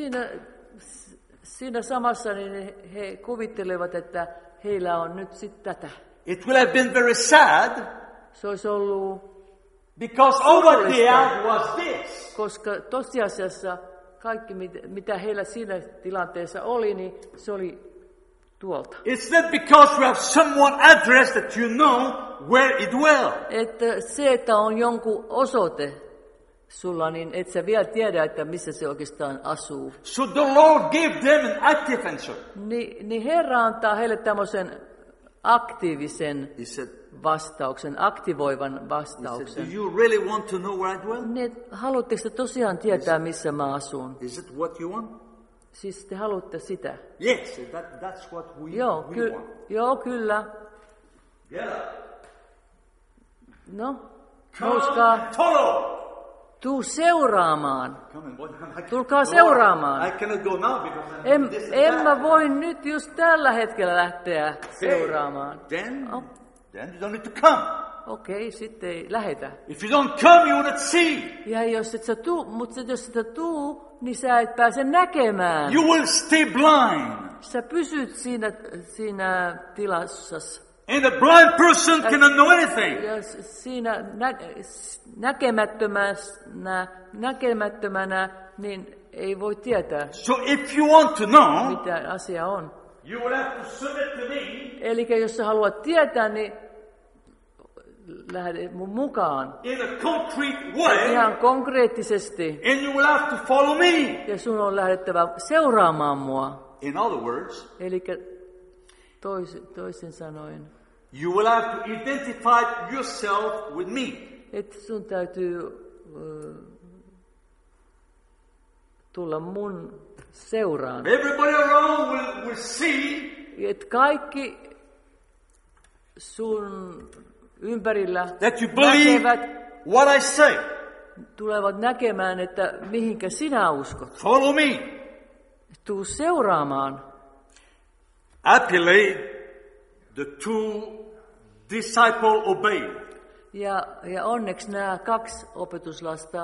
siinä samassa niin he kuvittelevat, että heillä on nyt sitten tätä.
It will have been very sad.
Se olisi ollut
because all what they had was this.
Koska tosiasiassa kaikki, mitä heillä siinä tilanteessa oli, niin se oli tuolta.
It's not because you have someone address that you know where it dwell.
Että se, että on jonkun osoite sulla, niin et sä vielä tiedä, että missä se oikeastaan asuu.
So the Lord gave them an active answer.
Niin Herra antaa heille tämmöisen aktiivisen vastauksen, aktivoivan vastauksen.
Do you really want to know where I dwell?
Niin, haluatteko te tosiaan tietää, missä mä asun?
Is it what you want?
Siis te haluatte sitä?
Yes, that's what we want.
Joo, kyllä.
Get up.
No, nouskaa.
Follow.
Tuu seuraamaan. Tulkaa seuraamaan.
I cannot go now because
en mä voi nyt just tällä hetkellä lähteä seuraamaan.
Then you don't need to come.
Okei, sitten ei lähetä.
If you don't come, you will not see.
Ja jos et sä tuu, mutta jos et sä tuu, niin sä et pääse näkemään.
You will stay blind.
Sä pysyt siinä tilassa.
And a blind person cannot know anything.
Ja siinä näkemättömänä, niin ei voi tietää.
So if you want to know,
mitä asia on.
You will have to submit to me.
Eli jos sä haluat tietää, niin lähde mun mukaan.
In a concrete way.
Ihan konkreettisesti.
And you will have to follow me.
Ja sun on lähdettävä seuraamaan mua.
In other words.
Eli toisin sanoen.
You will have to identify yourself with me.
Että sun täytyy tulla mun seuraan.
Everybody around will see.
Että kaikki sun ympärillä
that you believe what I say.
Tulevat näkemään, että mihinkä sinä uskot.
Follow me.
Tuu seuraamaan.
Happily, the two disciples obeyed.
Ja onneksi nämä kaksi opetuslasta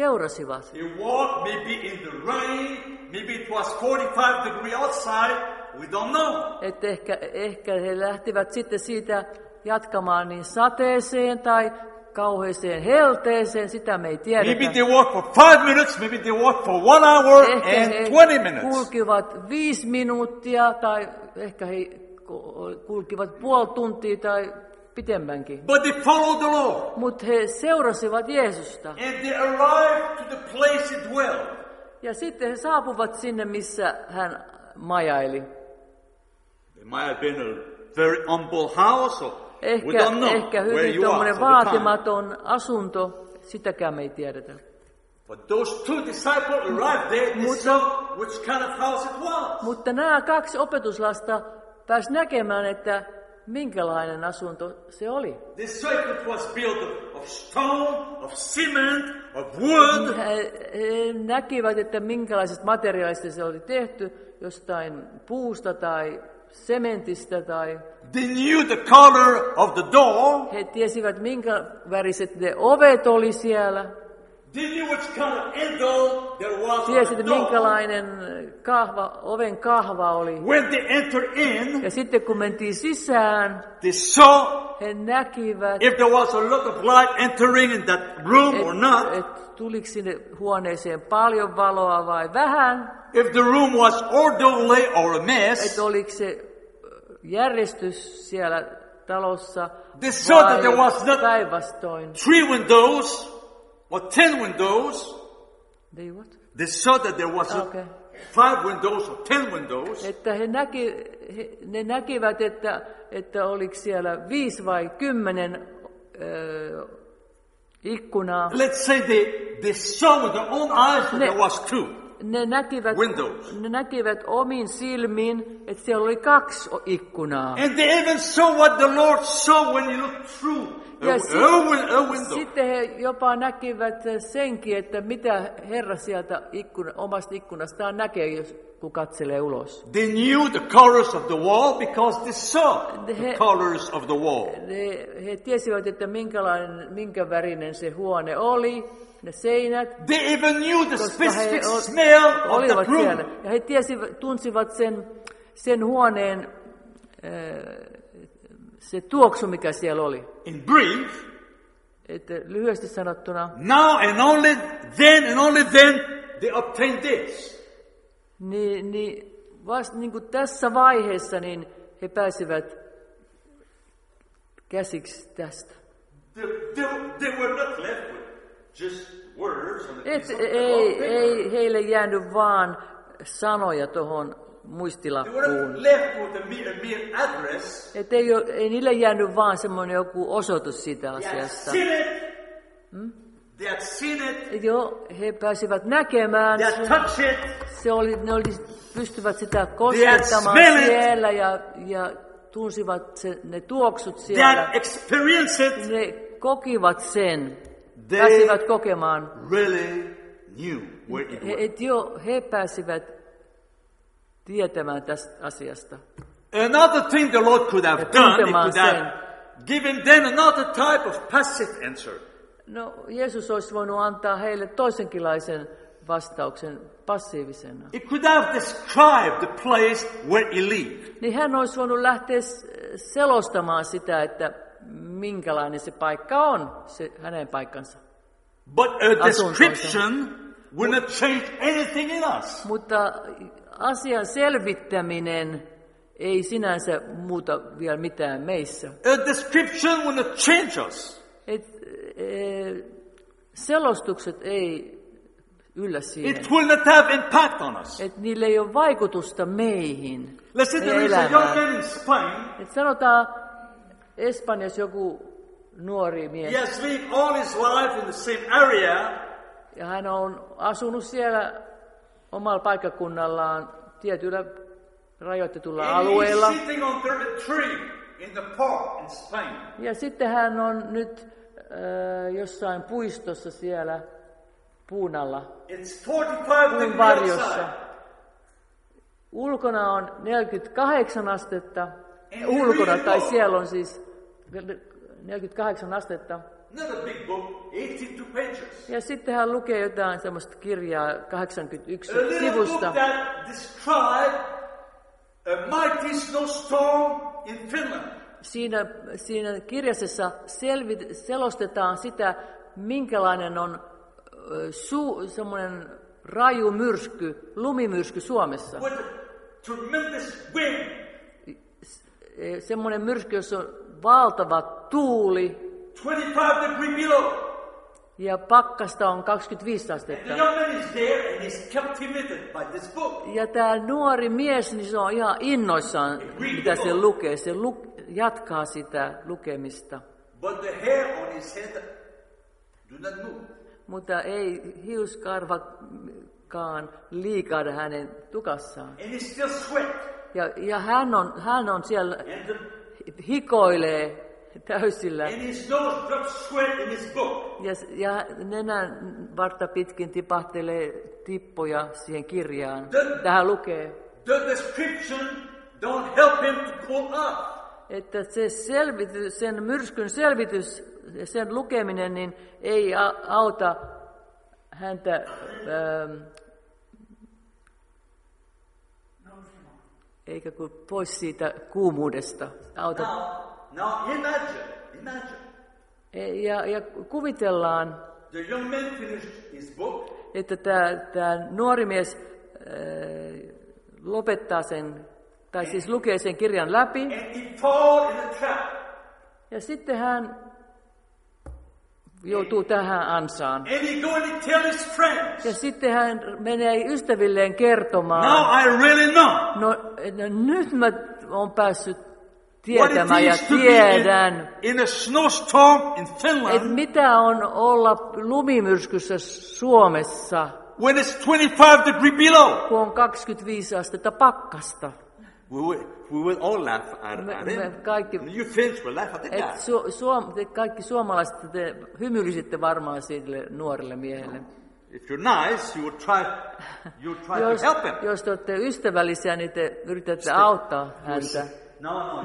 seurasivat.
He walked maybe in the rain, maybe it was 45 degrees outside, We don't know.
Että ehkä he lähtivät sitten siitä jatkamaan niin sateeseen tai kauheeseen helteeseen, sitä me ei tiedetä.
Maybe they walked for 5 minutes, maybe they walked for 1 hour and 20 minutes.
Kulkivat 5 minuuttia tai ehkä he kulkivat puoli tuntia tai pitemmänkin.
But they followed the Lord.
Mutta he seurasivat Jeesusta.
And they arrived to the place he dwelled.
Ja sitten he saapuvat sinne, missä hän majaili.
It might have been a very humble house, or we don't know
Ehkä
where
hyvin
you are
tuommoinen
at the time.
vaatimaton asunto, sitäkään me ei tiedetä.
But those 2 disciples arrived there, they saw which kind of house it was.
Mutta nämä 2 opetuslasta pääsi näkemään, että minkälainen asunto se oli.
This circuit was built of stone, of cement, of wood.
He näkivät, että minkälaisesta materiaalista se oli tehty, jostain puusta tai sementistä tai...
They knew the color of the door.
He tiesivät, minkä väriset ne ovet oli siellä.
They knew which kind of angle there was on
Tiesivät,
the door.
minkälainen oven kahva oli.
When they entered in,
Ja sitten kun mentiin sisään,
they saw
he näkivät,
if there was a lot of light entering in that room or not.
tuliko sinne huoneeseen paljon valoa vai vähän.
If the room was orderly or a mess.
Että oliko se järjestys siellä talossa
They saw that there was
vai
not
päinvastoin.
3 windows or 10 windows.
They what?
They saw that there was
Okay.
5 windows or 10 windows.
Että ne näkivät, että oliko siellä 5 vai 10 ikkunaa.
Let's say they saw with their own eyes that there was 2 windows.
Ne näkivät omin silmin, että siellä oli 2 ikkunaa.
And they even saw what the Lord saw when he looked through a window.
Sitten he jopa näkivät senkin, että mitä Herra sieltä omasta ikkunastaan näkee, kun katselee ulos.
They knew the colors of the wall because they saw the colors of the wall.
He tiesivät, että minkä värinen se huone oli, ne seinät.
They even knew the specific smell of the room.
Siellä. Ja he tunsivat sen huoneen, se tuoksu, mikä siellä oli.
In brief,
että lyhyesti sanottuna,
now and only then they obtained this.
Niin vasta niin kuin tässä vaiheessa niin he pääsivät käsiksi tästä.
They were not left with just words on the piece of
Ei heille jäänyt vaan sanoja tuohon muistilappuun.
They were left with a mere address.
Että ei niille jäänyt vaan semmoinen joku osoitus siitä asiasta.
They had seen it.
Joo, he pääsivät näkemään.
They had touched it.
Pystyvät sitä koskettamaan siellä ja tunsivat ne tuoksut siellä.
They had experienced it.
Ne kokivat sen. Pääsivät kokemaan.
Really knew where it was.
He pääsivät tietämään tästä asiasta.
Another thing the Lord could have done, he could have given them another type of passive answer.
No, Jeesus olisi voinut antaa heille toisenkinlaisen vastauksen passiivisena.
He could have described the place where he lived.
Niin hän olisi voinut lähteä selostamaan sitä, että minkälainen se paikka on, se hänen paikkansa.
But a description will not change anything in us.
Mutta asian selvittäminen ei sinänsä muuta vielä mitään meissä.
A description will not change us.
Selostukset ei yllä siihen.
It will not have impact on us.
Että niillä ei ole vaikutusta meihin.
Let's say there is a young man in Spain.
Et sanotaan Espanjassa joku nuori mies.
He has lived all his life in the same area.
Ja hän on asunut siellä omalla paikkakunnallaan tietyllä rajoitetulla alueella.
Sitting under a tree in the park in Spain.
Ja sitten hän on nyt jossain puistossa siellä puun alla.
It's 45
puun varjossa. Ulkona on 48 astetta. Ulkona, tai siellä on siis 48 astetta.
Another big book, 82 pages.
Ja sitten hän lukee jotain semmoista kirjaa 81
A little
sivusta.
book that describes a mighty snowstorm in Finland.
Siinä kirjasessa selostetaan sitä, minkälainen on semmoinen raju myrsky, lumimyrsky Suomessa.
With tremendous wind.
Semmoinen myrsky, jossa on valtava tuuli.
25 degrees below.
Ja pakkasta on 25 astetta.
And the young man is there and he's captivated by this book.
Ja tämä nuori mies, niin se on ihan innoissaan, mitä se lukee. Se jatkaa sitä lukemista.
But the hair on his head do not move.
Mutta ei hiuskarvakaan liikahda hänen tukassaan.
And he still sweat.
Ja hän on siellä, hikoilee täysillä.
And his nose drops sweat in his book.
Ja nenän vartta pitkin tipahtelee tippoja siihen kirjaan. Tähän lukee.
The description don't help him to pull up.
Että sen myrskyn selvitys ja sen lukeminen niin ei auta häntä eikä kun pois siitä kuumuudesta. Auta.
Now imagine.
Ja kuvitellaan,
The young man finished his book.
Että tämä nuori mies lopettaa sen, tai siis lukee sen kirjan läpi.
And he fall in a trap.
Ja sitten hän joutuu tähän ansaan.
And he go and tell his friends.
Ja sitten hän menee ystävilleen kertomaan.
Now I really know.
No nyt mä oon päässyt tietämään ja tiedän,
in a snowstorm in Finland.
Että mitä on olla lumimyrskyssä Suomessa.
When it's 25 degrees below.
Kun on 25 astetta pakkasta.
We will all laugh at it.
Kaikki,
you Finns will laugh at it.
Te kaikki suomalaiset te hymyilisitte varmaan sille nuorelle miehelle.
If you're nice, you try to help him.
Jos te olette ystävällisiä, niin te yritätte auttaa häntä.
No,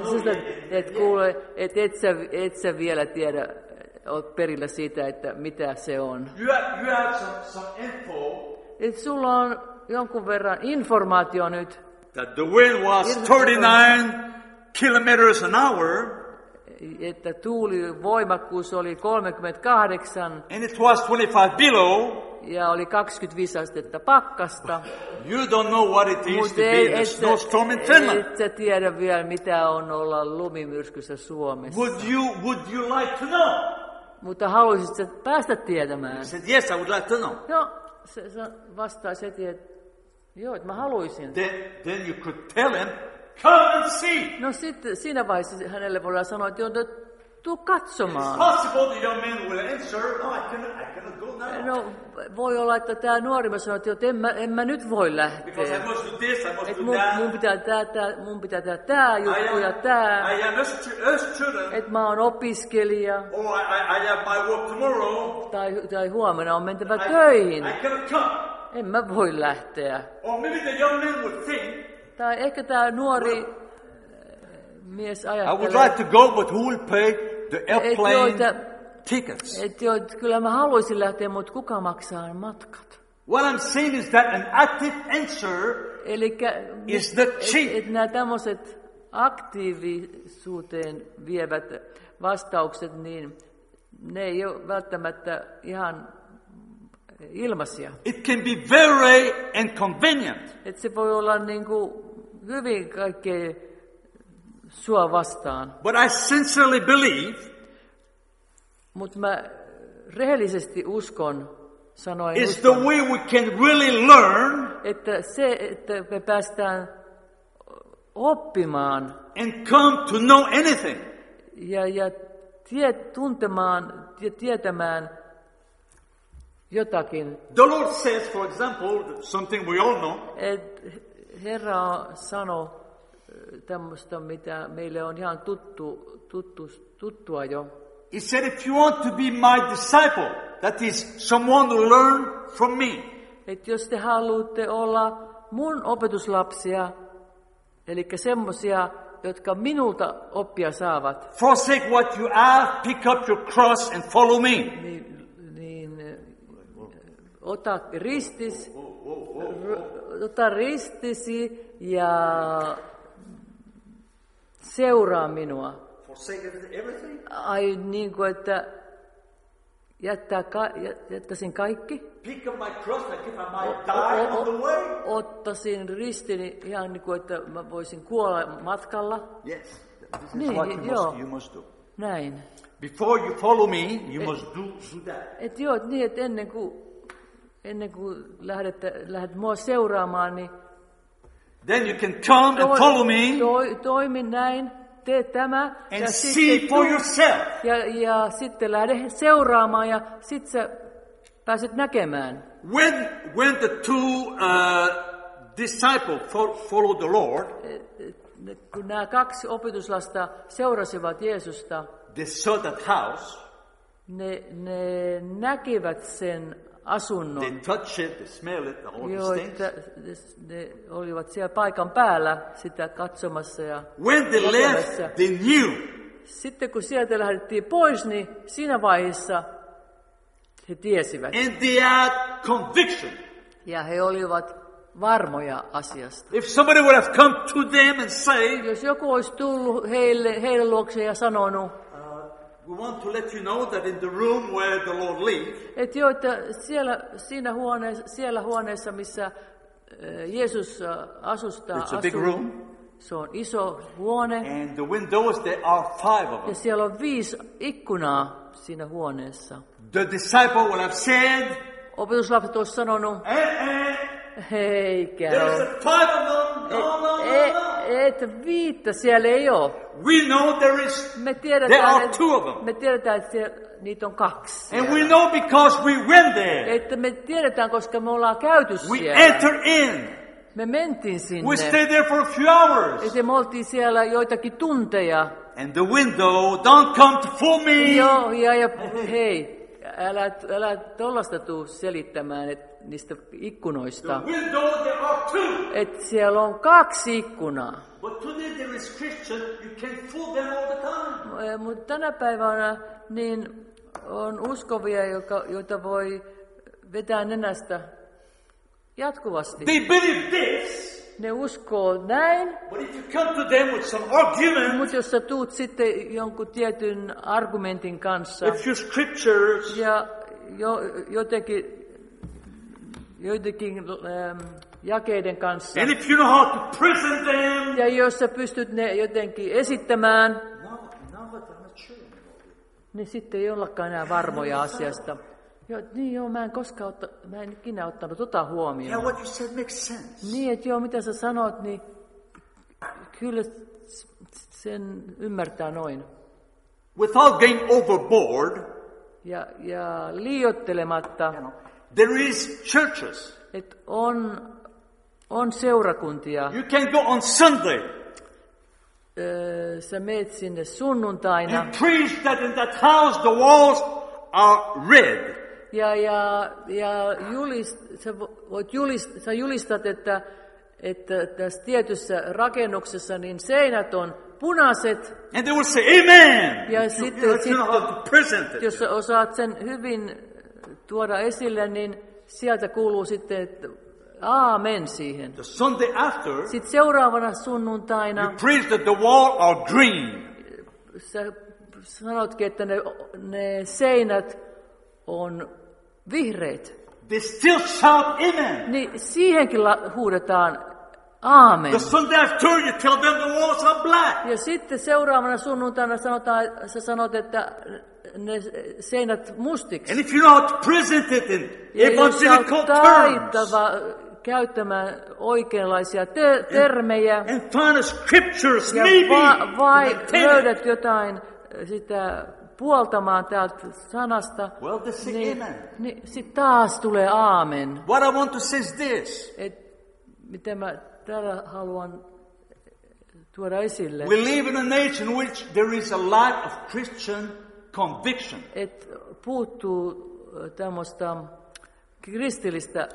et sä vielä tiedä, oot perillä siitä, että mitä se on.
You have some info.
Et sulla on jonkun verran informaatio nyt.
That the wind was 39 kilometers an hour.
Että tuuli voimakkuus oli 38.
And it was 25 below.
Ja oli 25 astetta pakkasta.
You don't know what it is to be in a snowstorm in Finland.
Et sä tiedä vielä, mitä on olla lumimyrskyssä Suomessa.
Would you like to know?
Mutta haluaisit sä päästä tietämään?
He said, yes, I would like to know.
No, se vastaisi heti, että joo, että mä haluaisin.
Then you could tell him, come and see.
No sitten siinä vaiheessa hänelle voidaan sanoa, että tuu katsomaan.
It's possible the young man will answer, no, I cannot go now.
No, voi olla, että tämä nuori mä sanoo, että en mä nyt voi lähteä.
Because I must do this, I must do that.
Mun pitää tehdä tää juttu ja tää.
I am a student.
Että mä oon opiskelija.
Or I have my work tomorrow.
Tai huomenna on mentävä töihin.
I cannot come.
En mä voi lähteä.
Or maybe the young man would think.
Tai ehkä tämä nuori mies ajattelee.
I would like to go, but who will pay the airplane tickets?
Kyllä mä haluaisin lähteä, mutta kuka maksaa matkat?
What I'm saying is that an active answer is the cheat.
Että nämä tämmöiset aktiivisuuteen vievät vastaukset, niin ne ei ole välttämättä ihan ilmaisia.
It can be very inconvenient.
Että se voi olla niin kuin hyvin kaikkea sua vastaan.
But I sincerely believe.
Mutta mä rehellisesti uskon,
is the way we can really learn.
Että se, että me päästään oppimaan.
And come to know anything.
Ja tuntemaan ja tietämään jotakin.
The Lord says, for example, something we all know.
Herra sanoi tämmöistä, mitä meille on ihan tuttua jo.
He said, if you want to be my disciple, that is someone to learn from me.
Että jos te haluatte olla mun opetuslapsia, eli semmoisia, jotka minulta oppia saavat.
Forsake what you have, pick up your cross and follow me.
ota ristisi ja seuraa minua.
Forsake everything?
Ai niin kuin, että jättäisin kaikki.
Pick up my cross like if I might die on the way?
Ottaisin ristini ihan niin kuin, että mä voisin kuolla matkalla.
Yes. This is
Niin,
what
joo.
you must do.
Näin.
Before you follow me, you must do that.
Et joo, niin, että ennen kuin lähdet mua seuraamaan, niin
Then you can come and follow me
toimi näin, tee tämä.
and
Ja
see for yourself.
Ja sitten lähde seuraamaan ja sitten sä pääset näkemään.
When the two disciples followed the Lord,
Kun nämä 2 opetuslasta seurasivat Jeesusta,
they saw that house,
ne näkivät sen asunnon,
they touched it, they smelled it, all these things.
ne olivat siellä paikan päällä sitä katsomassa ja
When they
näkemässä.
left, they knew.
Sitten kun sieltä lähdettiin pois, niin siinä vaiheessa he tiesivät.
And they had conviction.
Ja he olivat varmoja asiasta.
If somebody would have come to them and say,
Jos joku olisi tullut heille luokse ja sanonut,
we want to let you know that in the room where the Lord lives,
että joo, että siellä huoneessa, missä Jeesus asustaa,
it's a big room,
se on iso huone,
and the windows, there are 5 of
ja
them.
siellä on 5 ikkunaa siinä huoneessa.
The disciple would have said,
Opetuslapset olisi sanonut, eikä
there's
ole.
5 of them. No.
Et 5 siellä ei ole.
We know there
Me
are
tiedetään,
2 of them.
me tiedetään että niitä on 2.
And we know because we went there.
Että me tiedetään, koska me ollaan käyty
We
siellä.
entered in.
Me mentiin sinne.
We stayed there for a few hours.
Ja me oltiin siellä joitakin tunteja.
And the window, don't come to fool me.
Joo, ja hei, älä tollasta tuu selittämään niistä ikkunoista.
The window, there are 2.
Että siellä on 2 ikkunaa.
But today there is Christian, you can fool them all the time.
Mutta tänä päivänä niin on uskovia, joita voi vetää nenästä jatkuvasti.
They believe this.
Ne uskoo näin,
But if you come to them with some argument,
mutta jos sä tuut sitten jonkun tietyn argumentin kanssa
a few scriptures,
ja joitakin jakeiden kanssa,
and if you know how to present them,
ja jos sä pystyt ne jotenkin esittämään,
now that I'm not sure.
niin sitten ei ollakaan enää varmoja asiasta. Mä en ikinä ottanut huomioon.
Yeah, what you said makes sense.
Niin, että joo, mitä sä sanot, niin kyllä sen ymmärtää noin.
Without going overboard,
Ja liioittelematta,
there is churches.
että on seurakuntia.
You can go on Sunday
Sä meet sinne sunnuntaina
and preach that in that house the walls are red.
Sä julistat, että tässä tietyssä rakennuksessa niin seinät on punaiset.
And they will say, amen.
Ja
You
sitten
know how to present it.
jos sä osaat sen hyvin tuoda esille, niin sieltä kuuluu sitten, että aamen siihen.
The Sunday after,
Sitten seuraavana sunnuntaina
you preach that the wall are green.
sä sanotkin, että ne seinät on vihreät.
They still shout amen.
Niin siihenkin huudetaan aamen.
The Sunday after, you tell them the walls are black.
Ja sitten seuraavana sunnuntaina sä sanot, että ne seinät mustiksi.
And if you know how to present it in
Ja jos sä
evangelical
oot
terms,
taitava käyttämään oikeanlaisia termejä
and find a scriptures,
ja
maybe,
löydät jotain sitä puoltamaan täältä sanasta,
well, they say amen.
niin sitten taas tulee aamen.
What I want to say is this.
Miten mä täällä haluan tuoda esille,
We live in a nation in which there is a lack of Christian conviction.
että puuttuu tämmöistä kristillistä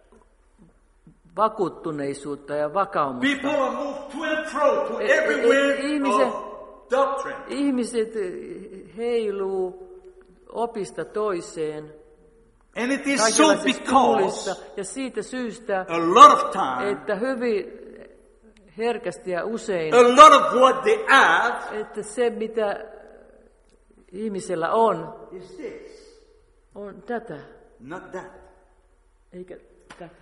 vakuuttuneisuutta ja vakaumusta.
People are moved to and fro to everywhere of doctrine.
Ihmiset heiluu opista toiseen
And it is so because
ja siitä syystä,
a lot of time,
että hyvin herkästi ja usein,
a lot of what they have,
että se mitä ihmisellä on,
is this,
on tätä,
not that.
eikä tätä.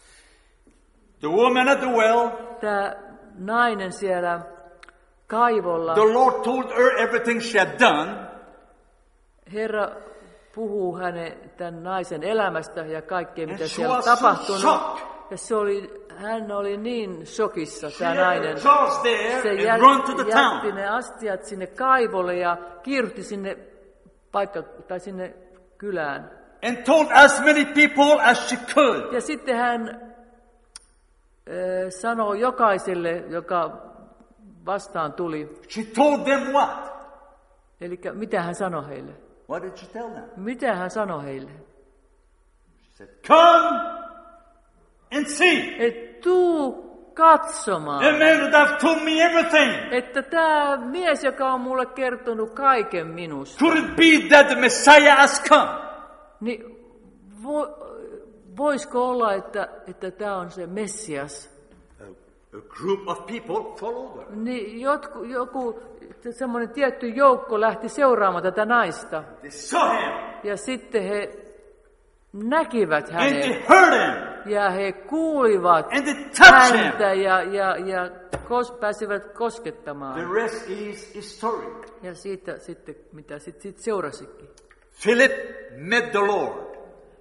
The woman at the well,
Tämä nainen siellä kaivolla,
the Lord told her everything she had done.
Herra puhuu tämän naisen elämästä ja kaikkea, mitä
And
siellä on
she was so
tapahtunut.
shocked.
Ja hän oli niin shokissa,
She
tämä
had
nainen.
the jars there
Se
and run to the
jätti
town.
ne astiat sinne kaivolle ja kiiruhti sinne sinne kylään.
And told as many people as she could.
Ja sitten hän sanoi jokaiselle, joka vastaan tuli.
She told them what?
Eli mitä hän sanoi heille?
What did she tell them?
Mitä hän sanoi heille?
She said, come and see.
Et tuu katsomaan.
The man that have told me everything.
Että tämä mies, joka on mulle kertonut kaiken minusta,
Could it be that the Messiah has come?
niin voisiko olla, että tämä on se Messias?
A group of people followed her.
Niin joku semmoinen tietty joukko lähti seuraamaan tätä naista.
They saw him.
Ja sitten he näkivät
And they
hänet.
heard him.
Ja he kuulivat
And they touched him.
häntä ja pääsivät koskettamaan.
The rest is history.
Ja siitä sitten, mitä sitten seurasikin.
Philip met the Lord.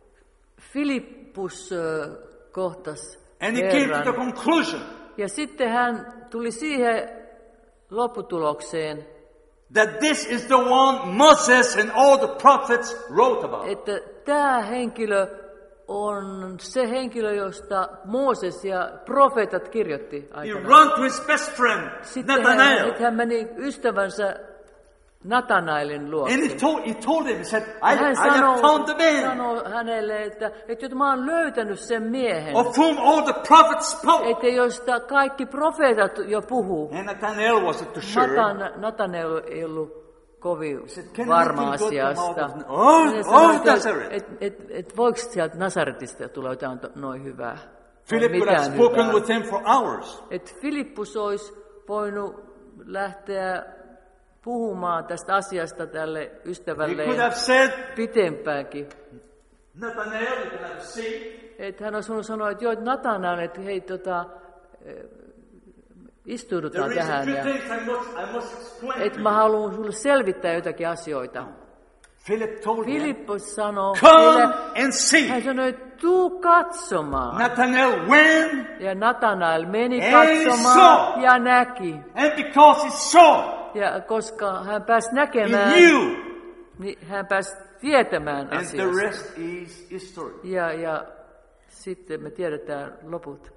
Filippus kohtasi
And he came to
Herran.
the conclusion
Ja sitten hän tuli siihen lopputulokseen,
that this is the one Moses and all the prophets wrote about.
että tämä henkilö on se henkilö, josta Mooses ja profeetat kirjoitti
He
aikanaan.
ran to his best friend,
Sitten
Nathanael.
hän meni ystävänsä Nathanaelin luokse.
And he told him, he said, I
Hän
have found the man
sanoi hänelle, että mä oon löytänyt sen miehen,
of whom all the prophets spoke.
että josta kaikki profeetat jo puhuu.
And Nathanael wasn't too sure.
Nathanael ei ollut kovin
"Can
varma
anything good come
asiasta.
out of-
Ja sanoi, että
Nazareth?"
voiko sieltä Nasaretista tulla jotain noin hyvää?
Philip could have spoken with him for hours.
Että Filippus olisi voinut lähteä puhumaan tästä asiasta tälle
He could
ystävälleen
have said,
pitempäänkin.
Nathanael, you can have seen.
Että hän olisi voinut sanoa, että joo, Nathanael, että hei, istuudutaan
There is a
tähän.
few
Ja,
things I must explain
että
to
mä
you.
haluan sulle selvittää jotakin asioita.
Philip told him,
Filippus sanoi,
come and
hän
see.
sanoi, että tuu katsomaan.
Nathanael went,
Ja Nathanael meni
And he
katsomaan
saw.
ja näki.
and because he saw,
Ja koska hän pääsi
he
näkemään,
knew.
niin hän pääsi tietämään
And the
asiasta.
rest is history.
Ja sitten me tiedetään loput.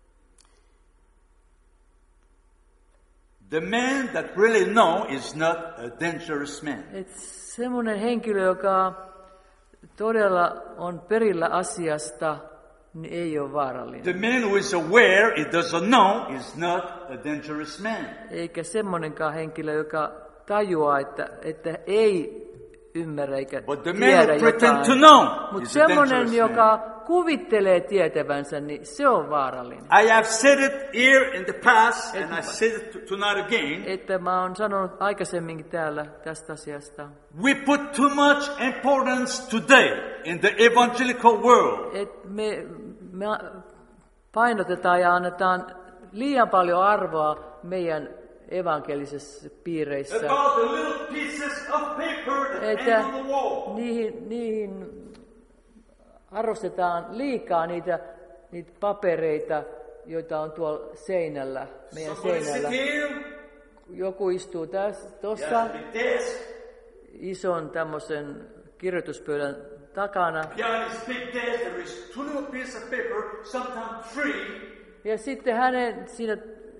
The man that really know is not a dangerous man.
Et semmoinen henkilö, joka todella on perillä asiasta, niin ei ole vaarallinen.
The man who is aware he doesn't know is not a dangerous man.
Eikä semmoinenkaan henkilö, joka tajuaa, että ei ymmärrä eikä
But the man
tiedä
who pretend to
jotain.
know
Mutta
is a dangerous
semmoinen,
man.
joka kuvittelee tietävänsä, niin se on vaarallinen.
I have said it here in the past, and I said it tonight again.
Että mä oon sanonut aikaisemminkin täällä tästä asiasta.
We put too much importance today in the evangelical world
Että me painotetaan ja annetaan liian paljon arvoa meidän evankelisissa piireissä.
about the little pieces of paper that
Että
hang on the wall.
niihin arvostetaan liikaa niitä papereita, joita on tuolla seinällä, meidän
Somebody sit
seinällä.
here.
Joku istuu
Yes,
tuossa
a big desk.
ison tämmöisen kirjoituspöydän takana.
Behind his big desk, there is two little pieces of paper, sometimes three.
Ja sitten hänen siinä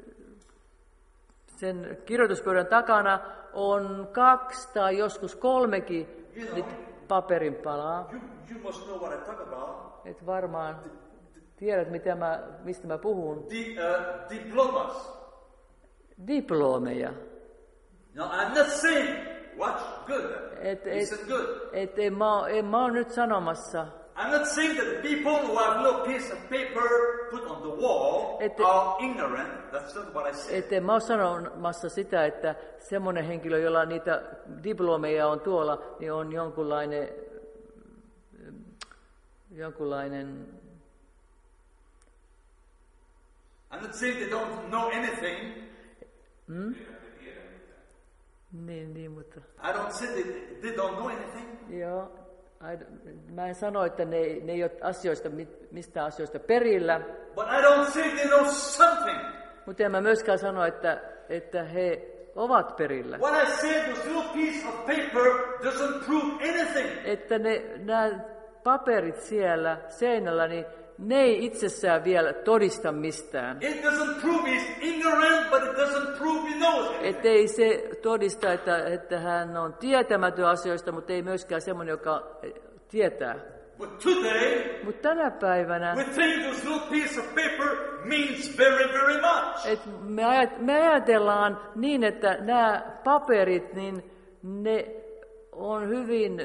sen kirjoituspöydän takana on 2 tai joskus 3 paperinpalaa.
You must know what I talk about.
Et varmaan tiedät, mistä mä puhun.
Diplomas.
Diplomeja.
No, I'm not saying. Watch.
En mä ole nyt sanomassa.
I'm not saying that the people who have a little piece of paper put on the wall are ignorant. That's not what I said.
En mä ole sanomassa sitä, että semmoinen henkilö, jolla niitä diplomeja on tuolla, niin on jonkunlainen
I'm not saying they don't know anything.
Niin, mutta...
I don't say they don't know anything.
Joo, mä en sano, että ne ei ole mistään asioista perillä.
But I don't say they know something.
Mutta en mä myöskään sano, että he ovat perillä.
What I said, this little piece of paper doesn't prove anything.
Että nämä paperit siellä seinällä, niin ne ei itsessään vielä todista mistään.
It doesn't prove he's ignorant, but it doesn't prove he knows.
Että ei se todista, että hän on tietämätön asioista, mutta ei myöskään semmoinen, joka tietää.
But today,
mutta tänä päivänä
we think this little piece of paper means very, very much.
Et me ajatellaan niin, että nämä paperit, niin ne on hyvin...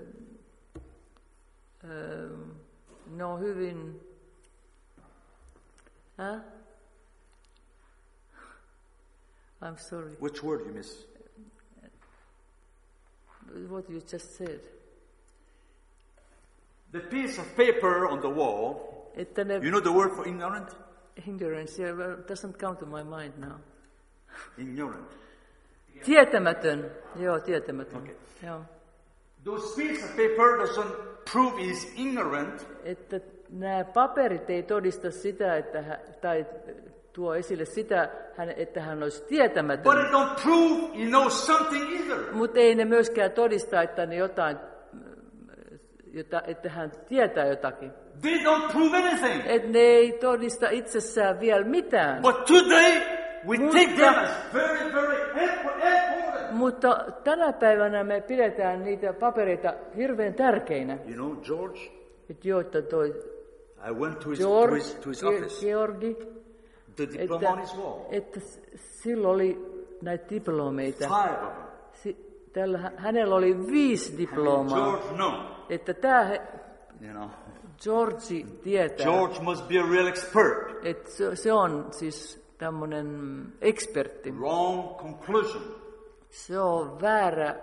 No hyvin... I'm sorry.
Which word you miss?
What you just said.
The piece of paper on the wall. You know the word for ignorant?
Ignorance, yeah, well, doesn't come to my mind now.
Ignorant.
Tietämätön. Joo, tietämätön.
Okay.
Joo.
Those piece of paper doesn't prove he's ignorant.
Että nämä paperit ei todista sitä, tai tuo esille sitä, että hän olisi tietämätön.
But it don't prove he knows something either.
Mutta ei ne myöskään todista, että että hän tietää jotakin.
They don't prove anything.
Että ne ei todista itsessään vielä mitään.
But today we take them as very, very important.
Mutta tänä päivänä me pidetään niitä papereita hirveän tärkeinä.
You know, George? I went to his office.
Georgi.
The diploma on his wall.
Että silloin oli näitä diplomeita.
5 of them.
Hänellä oli 5 diplomaa.
George, no.
Että Georgi tietää.
George must be a real expert.
Että se on siis tämmöinen ekspertti.
Wrong conclusion.
Se on väärä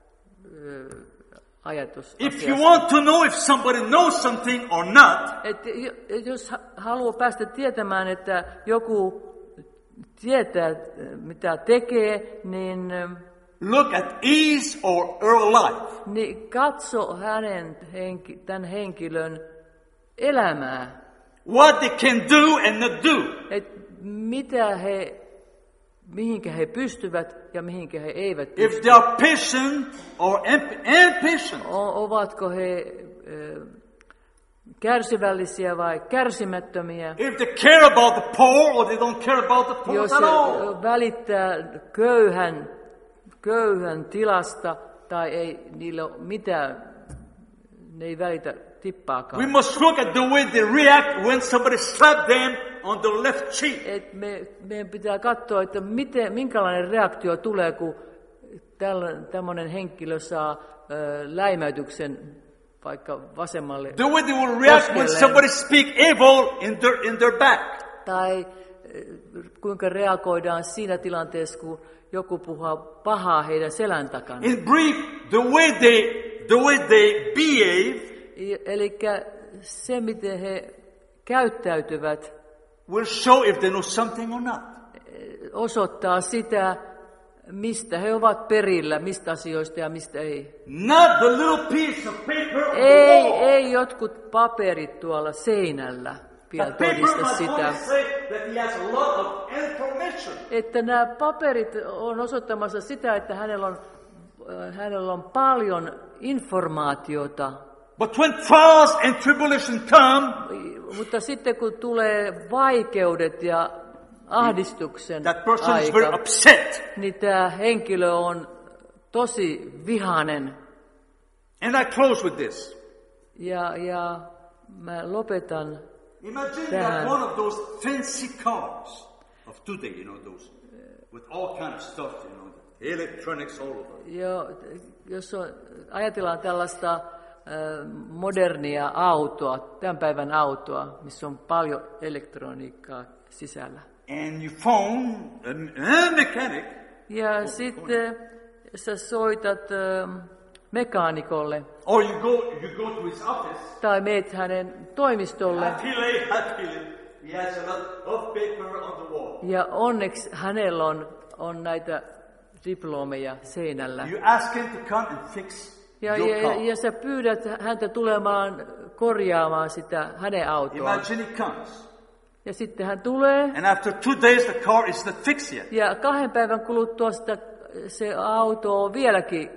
ajatus.
If you want to know if somebody knows something or not,
jos haluaa päästä tietämään, että joku tietää, mitä tekee, niin
look at his or her life.
Niin katso tämän henkilön elämää.
What they can do and not do.
Mihinkä he pystyvät ja mihinkä he eivät pysty.
If they are patient or impatient.
Ovatko he kärsivällisiä vai kärsimättömiä?
If they care about the poor or they don't care about the poor
jos
at all.
Jos välittää köyhän tilasta tai ei niillä ole mitään, ne ei välitä tippaakaan.
We must look at the way they react when somebody slaps them on the left cheek.
Meidän pitää katsoa, että minkälainen reaktio tulee, kun tämmöinen henkilö saa läimäytyksen vaikka vasemmalle.
The way they will react when somebody speak evil in their back.
Tai kuinka reagoidaan siinä tilanteessa, kun joku puhuu pahaa heidän selän takana.
In brief, the way they behave.
Elikkä se, miten he käyttäytyvät,
will show if they know something or not.
Osoittaa sitä, mistä he ovat perillä, mistä asioista ja mistä ei.
Not the little piece of paper on the wall.
Ei jotkut paperit tuolla seinällä vielä todista sitä. Että nämä paperit on osoittamassa sitä, että hänellä on paljon informaatiota.
But when trials and tribulation come,
mutta sitten kun tulee vaikeudet ja ahdistuksen
that person
aika,
is very upset.
Niin tämä henkilö on tosi vihainen.
And I close with this.
Ja mä lopetan
Imagine
tähän.
that one of those fancy cars of today, you know those. with all kind of stuff, electronics all over.
Jos ajatellaan tällaista modernia autoa, tämän päivän autoa, missä on paljon elektroniikkaa sisällä.
And you phone a mechanic.
Ja sitten sä soitat mekaanikolle.
Or you go to his office.
Tai meet hänen toimistolle.
Happily. He has a lot of paper on the wall.
Ja onneksi hänellä on näitä diplomeja seinällä.
You ask him to come and fix your car.
Ja sä pyydät häntä tulemaan korjaamaan sitä hänen autoaan.
Imagine he comes.
Ja sitten hän tulee.
And after 2 days the car is not fixed yet.
Ja 2 päivän kuluttua se auto on vieläkin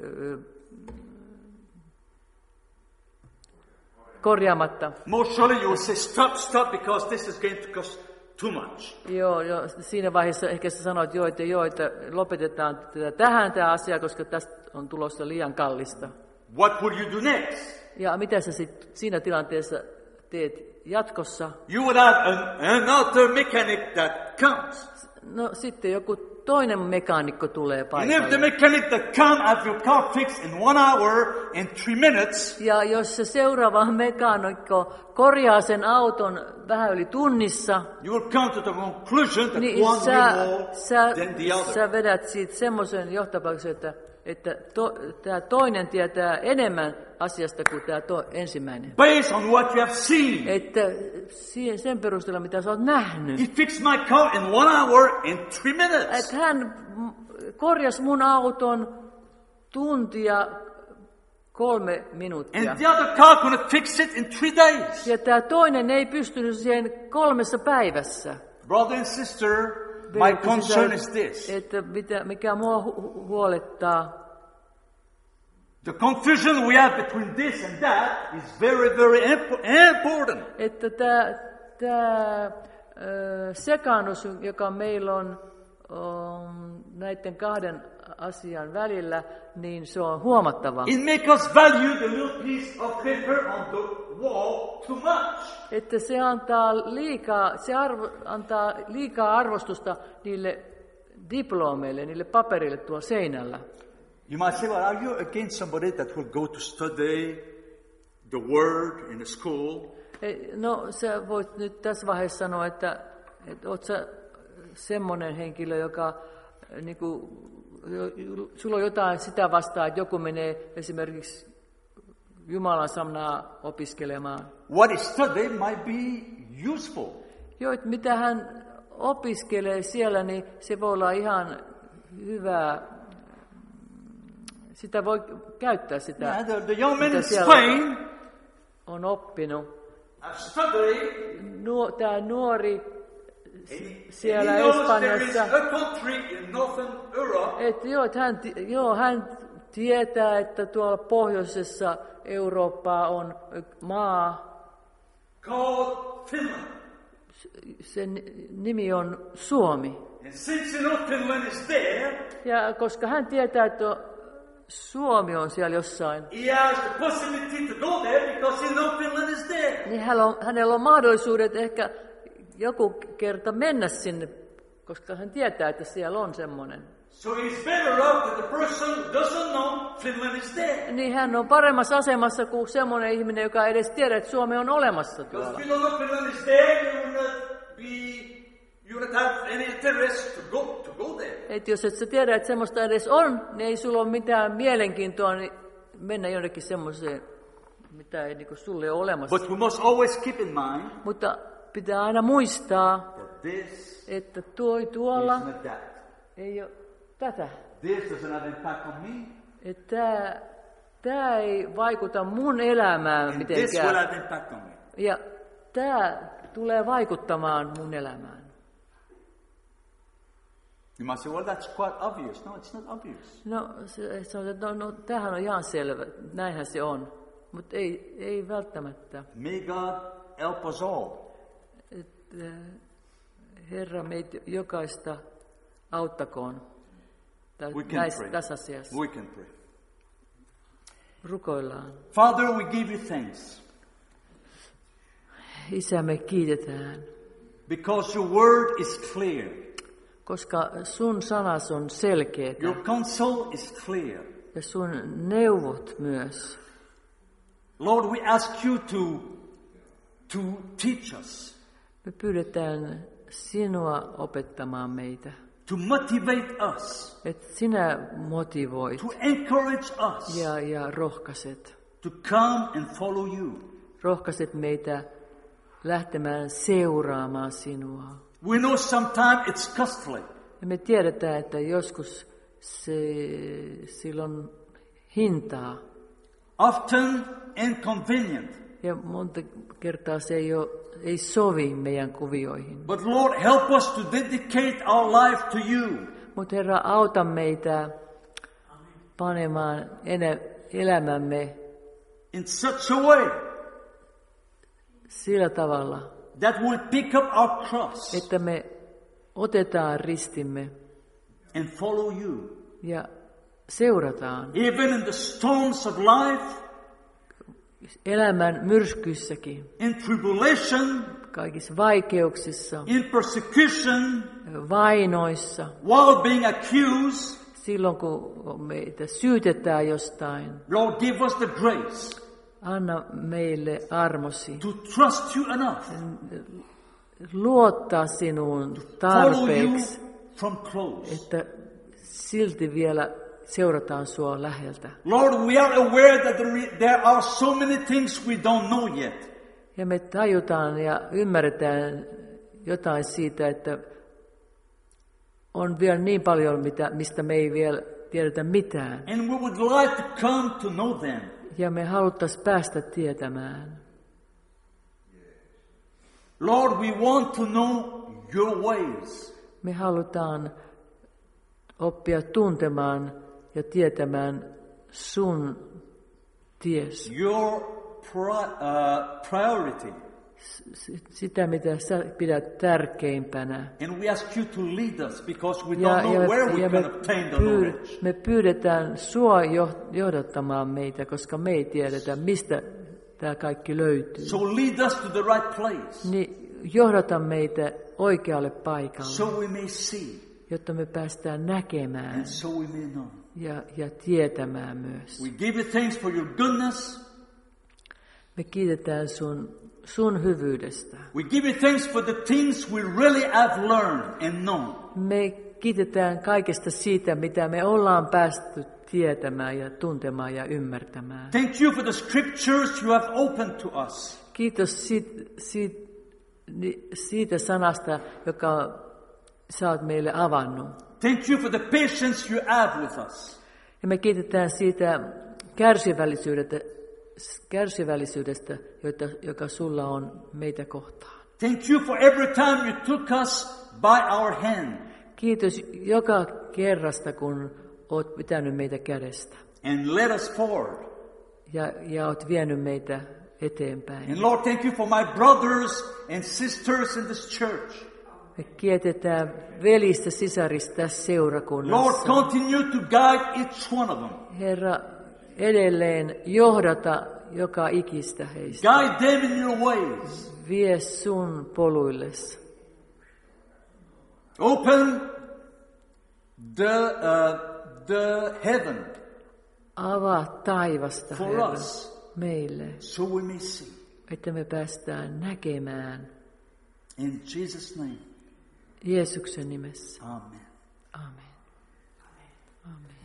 korjaamatta.
Most surely you will say stop because this is going to cost too much.
Joo, siinä vaiheessa ehkä sä sanoit että lopetetaan tähän tämä asia, koska tästä on tulossa liian kallista.
What would you do next?
Ja mitä sä sitten siinä tilanteessa teet jatkossa?
You would have another mechanic that comes.
No sitten joku toinen mekaanikko tulee paikalle.
And if the mechanic that come have your car fixed in 1 hour and 3 minutes.
Ja jos se seuraava mekaanikko korjaa sen auton vähän yli tunnissa,
you will come to the conclusion that
niin
one will more than the other.
Sä vedät siitä semmoisen johtopäätöksen, että tämä toinen tietää enemmän asiasta kuin tämä ensimmäinen.
Based on what you have seen.
Että sen perusteella, mitä sä oot nähnyt.
He fixed my car in 1 hour and 3 minutes.
Että hän korjasi mun auton tuntia 3 minuuttia.
And the other car couldn't fix it in 3 days.
Ja tämä toinen ei pystynyt siihen 3 päivässä.
Brother and sister, my concern is this.
Että mikä mua huolettaa.
The confusion we have between this and that is very, very important.
Että tämä sekaannus, joka meillä on näiden 2 asian välillä, niin se on huomattava.
It makes us value the little piece of paper on the wall too much.
Että se antaa liikaa arvostusta niille diplomeille, niille paperille tuolla seinällä.
You might say, well, are you against somebody that will go to study the word in a school?
No, sä voit nyt tässä vaiheessa sanoa, että oot sä semmoinen henkilö, joka niinku, sulla on jotain sitä vastaan, että joku menee esimerkiksi Jumalan sanaa opiskelemaan.
What he studied might be useful.
Joo, että mitä hän opiskelee siellä, niin se voi olla ihan hyvää. Sitä voi käyttää sitä,
the young man in
mitä
Spain
on oppinut.
Studied,
tämä nuori siellä Espanjassa, että hän tietää, että tuolla pohjoisessa Eurooppaa on maa,
called Finland.
Sen nimi on Suomi.
And since Finland is there,
ja koska hän tietää, että Suomi on siellä jossain,
he has the possibility to go there because Finland is there.
Niin hänellä on mahdollisuudet ehkä joku kerta mennä sinne, koska hän tietää, että siellä on semmoinen.
So he's better off than the person who doesn't know Finland is there.
Niin hän on paremmassa asemassa kuin semmoinen ihminen, joka ei edes tiedä, että Suomi on olemassa tuolla.
Because if you don't know Finland is there, you would have any interest to go there.
Että jos et sä tiedä, että semmoista edes on, niin ei sulla ole mitään mielenkiintoa niin mennä jonnekin semmoiseen, mitä ei niin sulle ole olemassa.
But we must always keep in mind.
Mutta pitää aina muistaa, että tuolla ei ole tätä.
This doesn't have impact on me.
Että tämä ei vaikuta mun elämään mitenkään.
This will have impact on me.
Ja tämä tulee vaikuttamaan mun elämään.
You must say, well, that's quite obvious. No, it's not obvious.
No, tämähän on ihan selvä. Näinhän se on. Mutta ei välttämättä.
May God help us all.
Herra meitä jokaista auttakoon tässä asiassa.
We can pray.
Rukoillaan.
Father, we give you thanks.
Isä, me kiitetään.
Because your word is clear.
Koska sun sanas on selkeät.
Your counsel is clear.
Ja sun neuvot myös.
Lord, we ask you to teach us.
Me pyydetään sinua opettamaan meitä.
To motivate us.
Että sinä motivoit.
To encourage us.
Ja rohkaiset.
To come and follow you.
Rohkaiset meitä lähtemään seuraamaan sinua.
We know sometimes it's costly.
Ja me tiedetään, että joskus sillä on hintaa.
Often inconvenient.
Ja monta kertaa se ei sovi meidän kuvioihin.
But Lord, help us to dedicate our life to you.
Mutta Herra, auta meitä panemaan elämämme
in such a way
sillä tavalla,
that we'll pick up our cross
että me otetaan ristimme
and follow you.
Ja seurataan.
Even in the storms of life,
elämän myrskyissäkin,
in tribulation,
kaikissa vaikeuksissa,
in persecution,
vainoissa,
while being accused,
silloin kun meitä syytetään jostain.
Lord, give us the grace.
Anna meille armosi.
To trust you enough.
Luottaa sinuun tarpeeksi,
from close.
että silti vielä seurataan sua läheltä.
Lord, we are aware that there are so many things we don't know yet.
Ja me tajutaan ja ymmärretään jotain siitä, että on vielä niin paljon, mistä me ei vielä tiedetä mitään.
And we would like to come to know them.
Ja me haluttaisiin päästä tietämään.
Lord, we want to know your ways.
Me halutaan oppia tuntemaan ja tietämään sun ties.
Your priority.
Sitä, mitä sä pidät tärkeimpänä.
And we ask you to lead us because we don't know where we can obtain the knowledge.
Me pyydetään sua johdattamaan meitä, koska me ei tiedetä, mistä tämä kaikki löytyy.
So lead us to the right place.
Niin johdata meitä oikealle paikalle.
So we may see.
Jotta me päästään näkemään.
And so we may know.
Ja tietämään myös.
We give you thanks for your goodness.
Me kiitetään sun hyvyydestä.
We give you thanks for the things we really have learned and known.
Me kiitetään kaikesta siitä, mitä me ollaan päästy tietämään ja tuntemaan ja ymmärtämään.
Thank you for the scriptures you have opened to us.
Kiitos siitä sanasta, joka sä oot meille avannut.
Thank you for the patience you have with us.
Ja me kiitetään siitä kärsivällisyydestä, joka sulla on meitä kohtaan.
Thank you for every time you took us by our hand.
Kiitos joka kerrasta, kun oot pitänyt meitä kädestä.
And led us forward.
Ja oot vienyt meitä eteenpäin.
And Lord, thank you for my brothers and sisters in this church.
Me kiitetään velistä sisarista tässä seurakunnassa.
Lord, continue to guide each one of them.
Herra, edelleen johdata joka ikistä heistä.
Guide them in your ways.
Vie sun poluillesi.
Open the heaven.
Avaa taivasta,
for
Herra,
us,
meille,
so we may see.
että me päästään näkemään.
In Jesus' name.
Jeesuksen nimessä.
Amen.
Amen. Amen.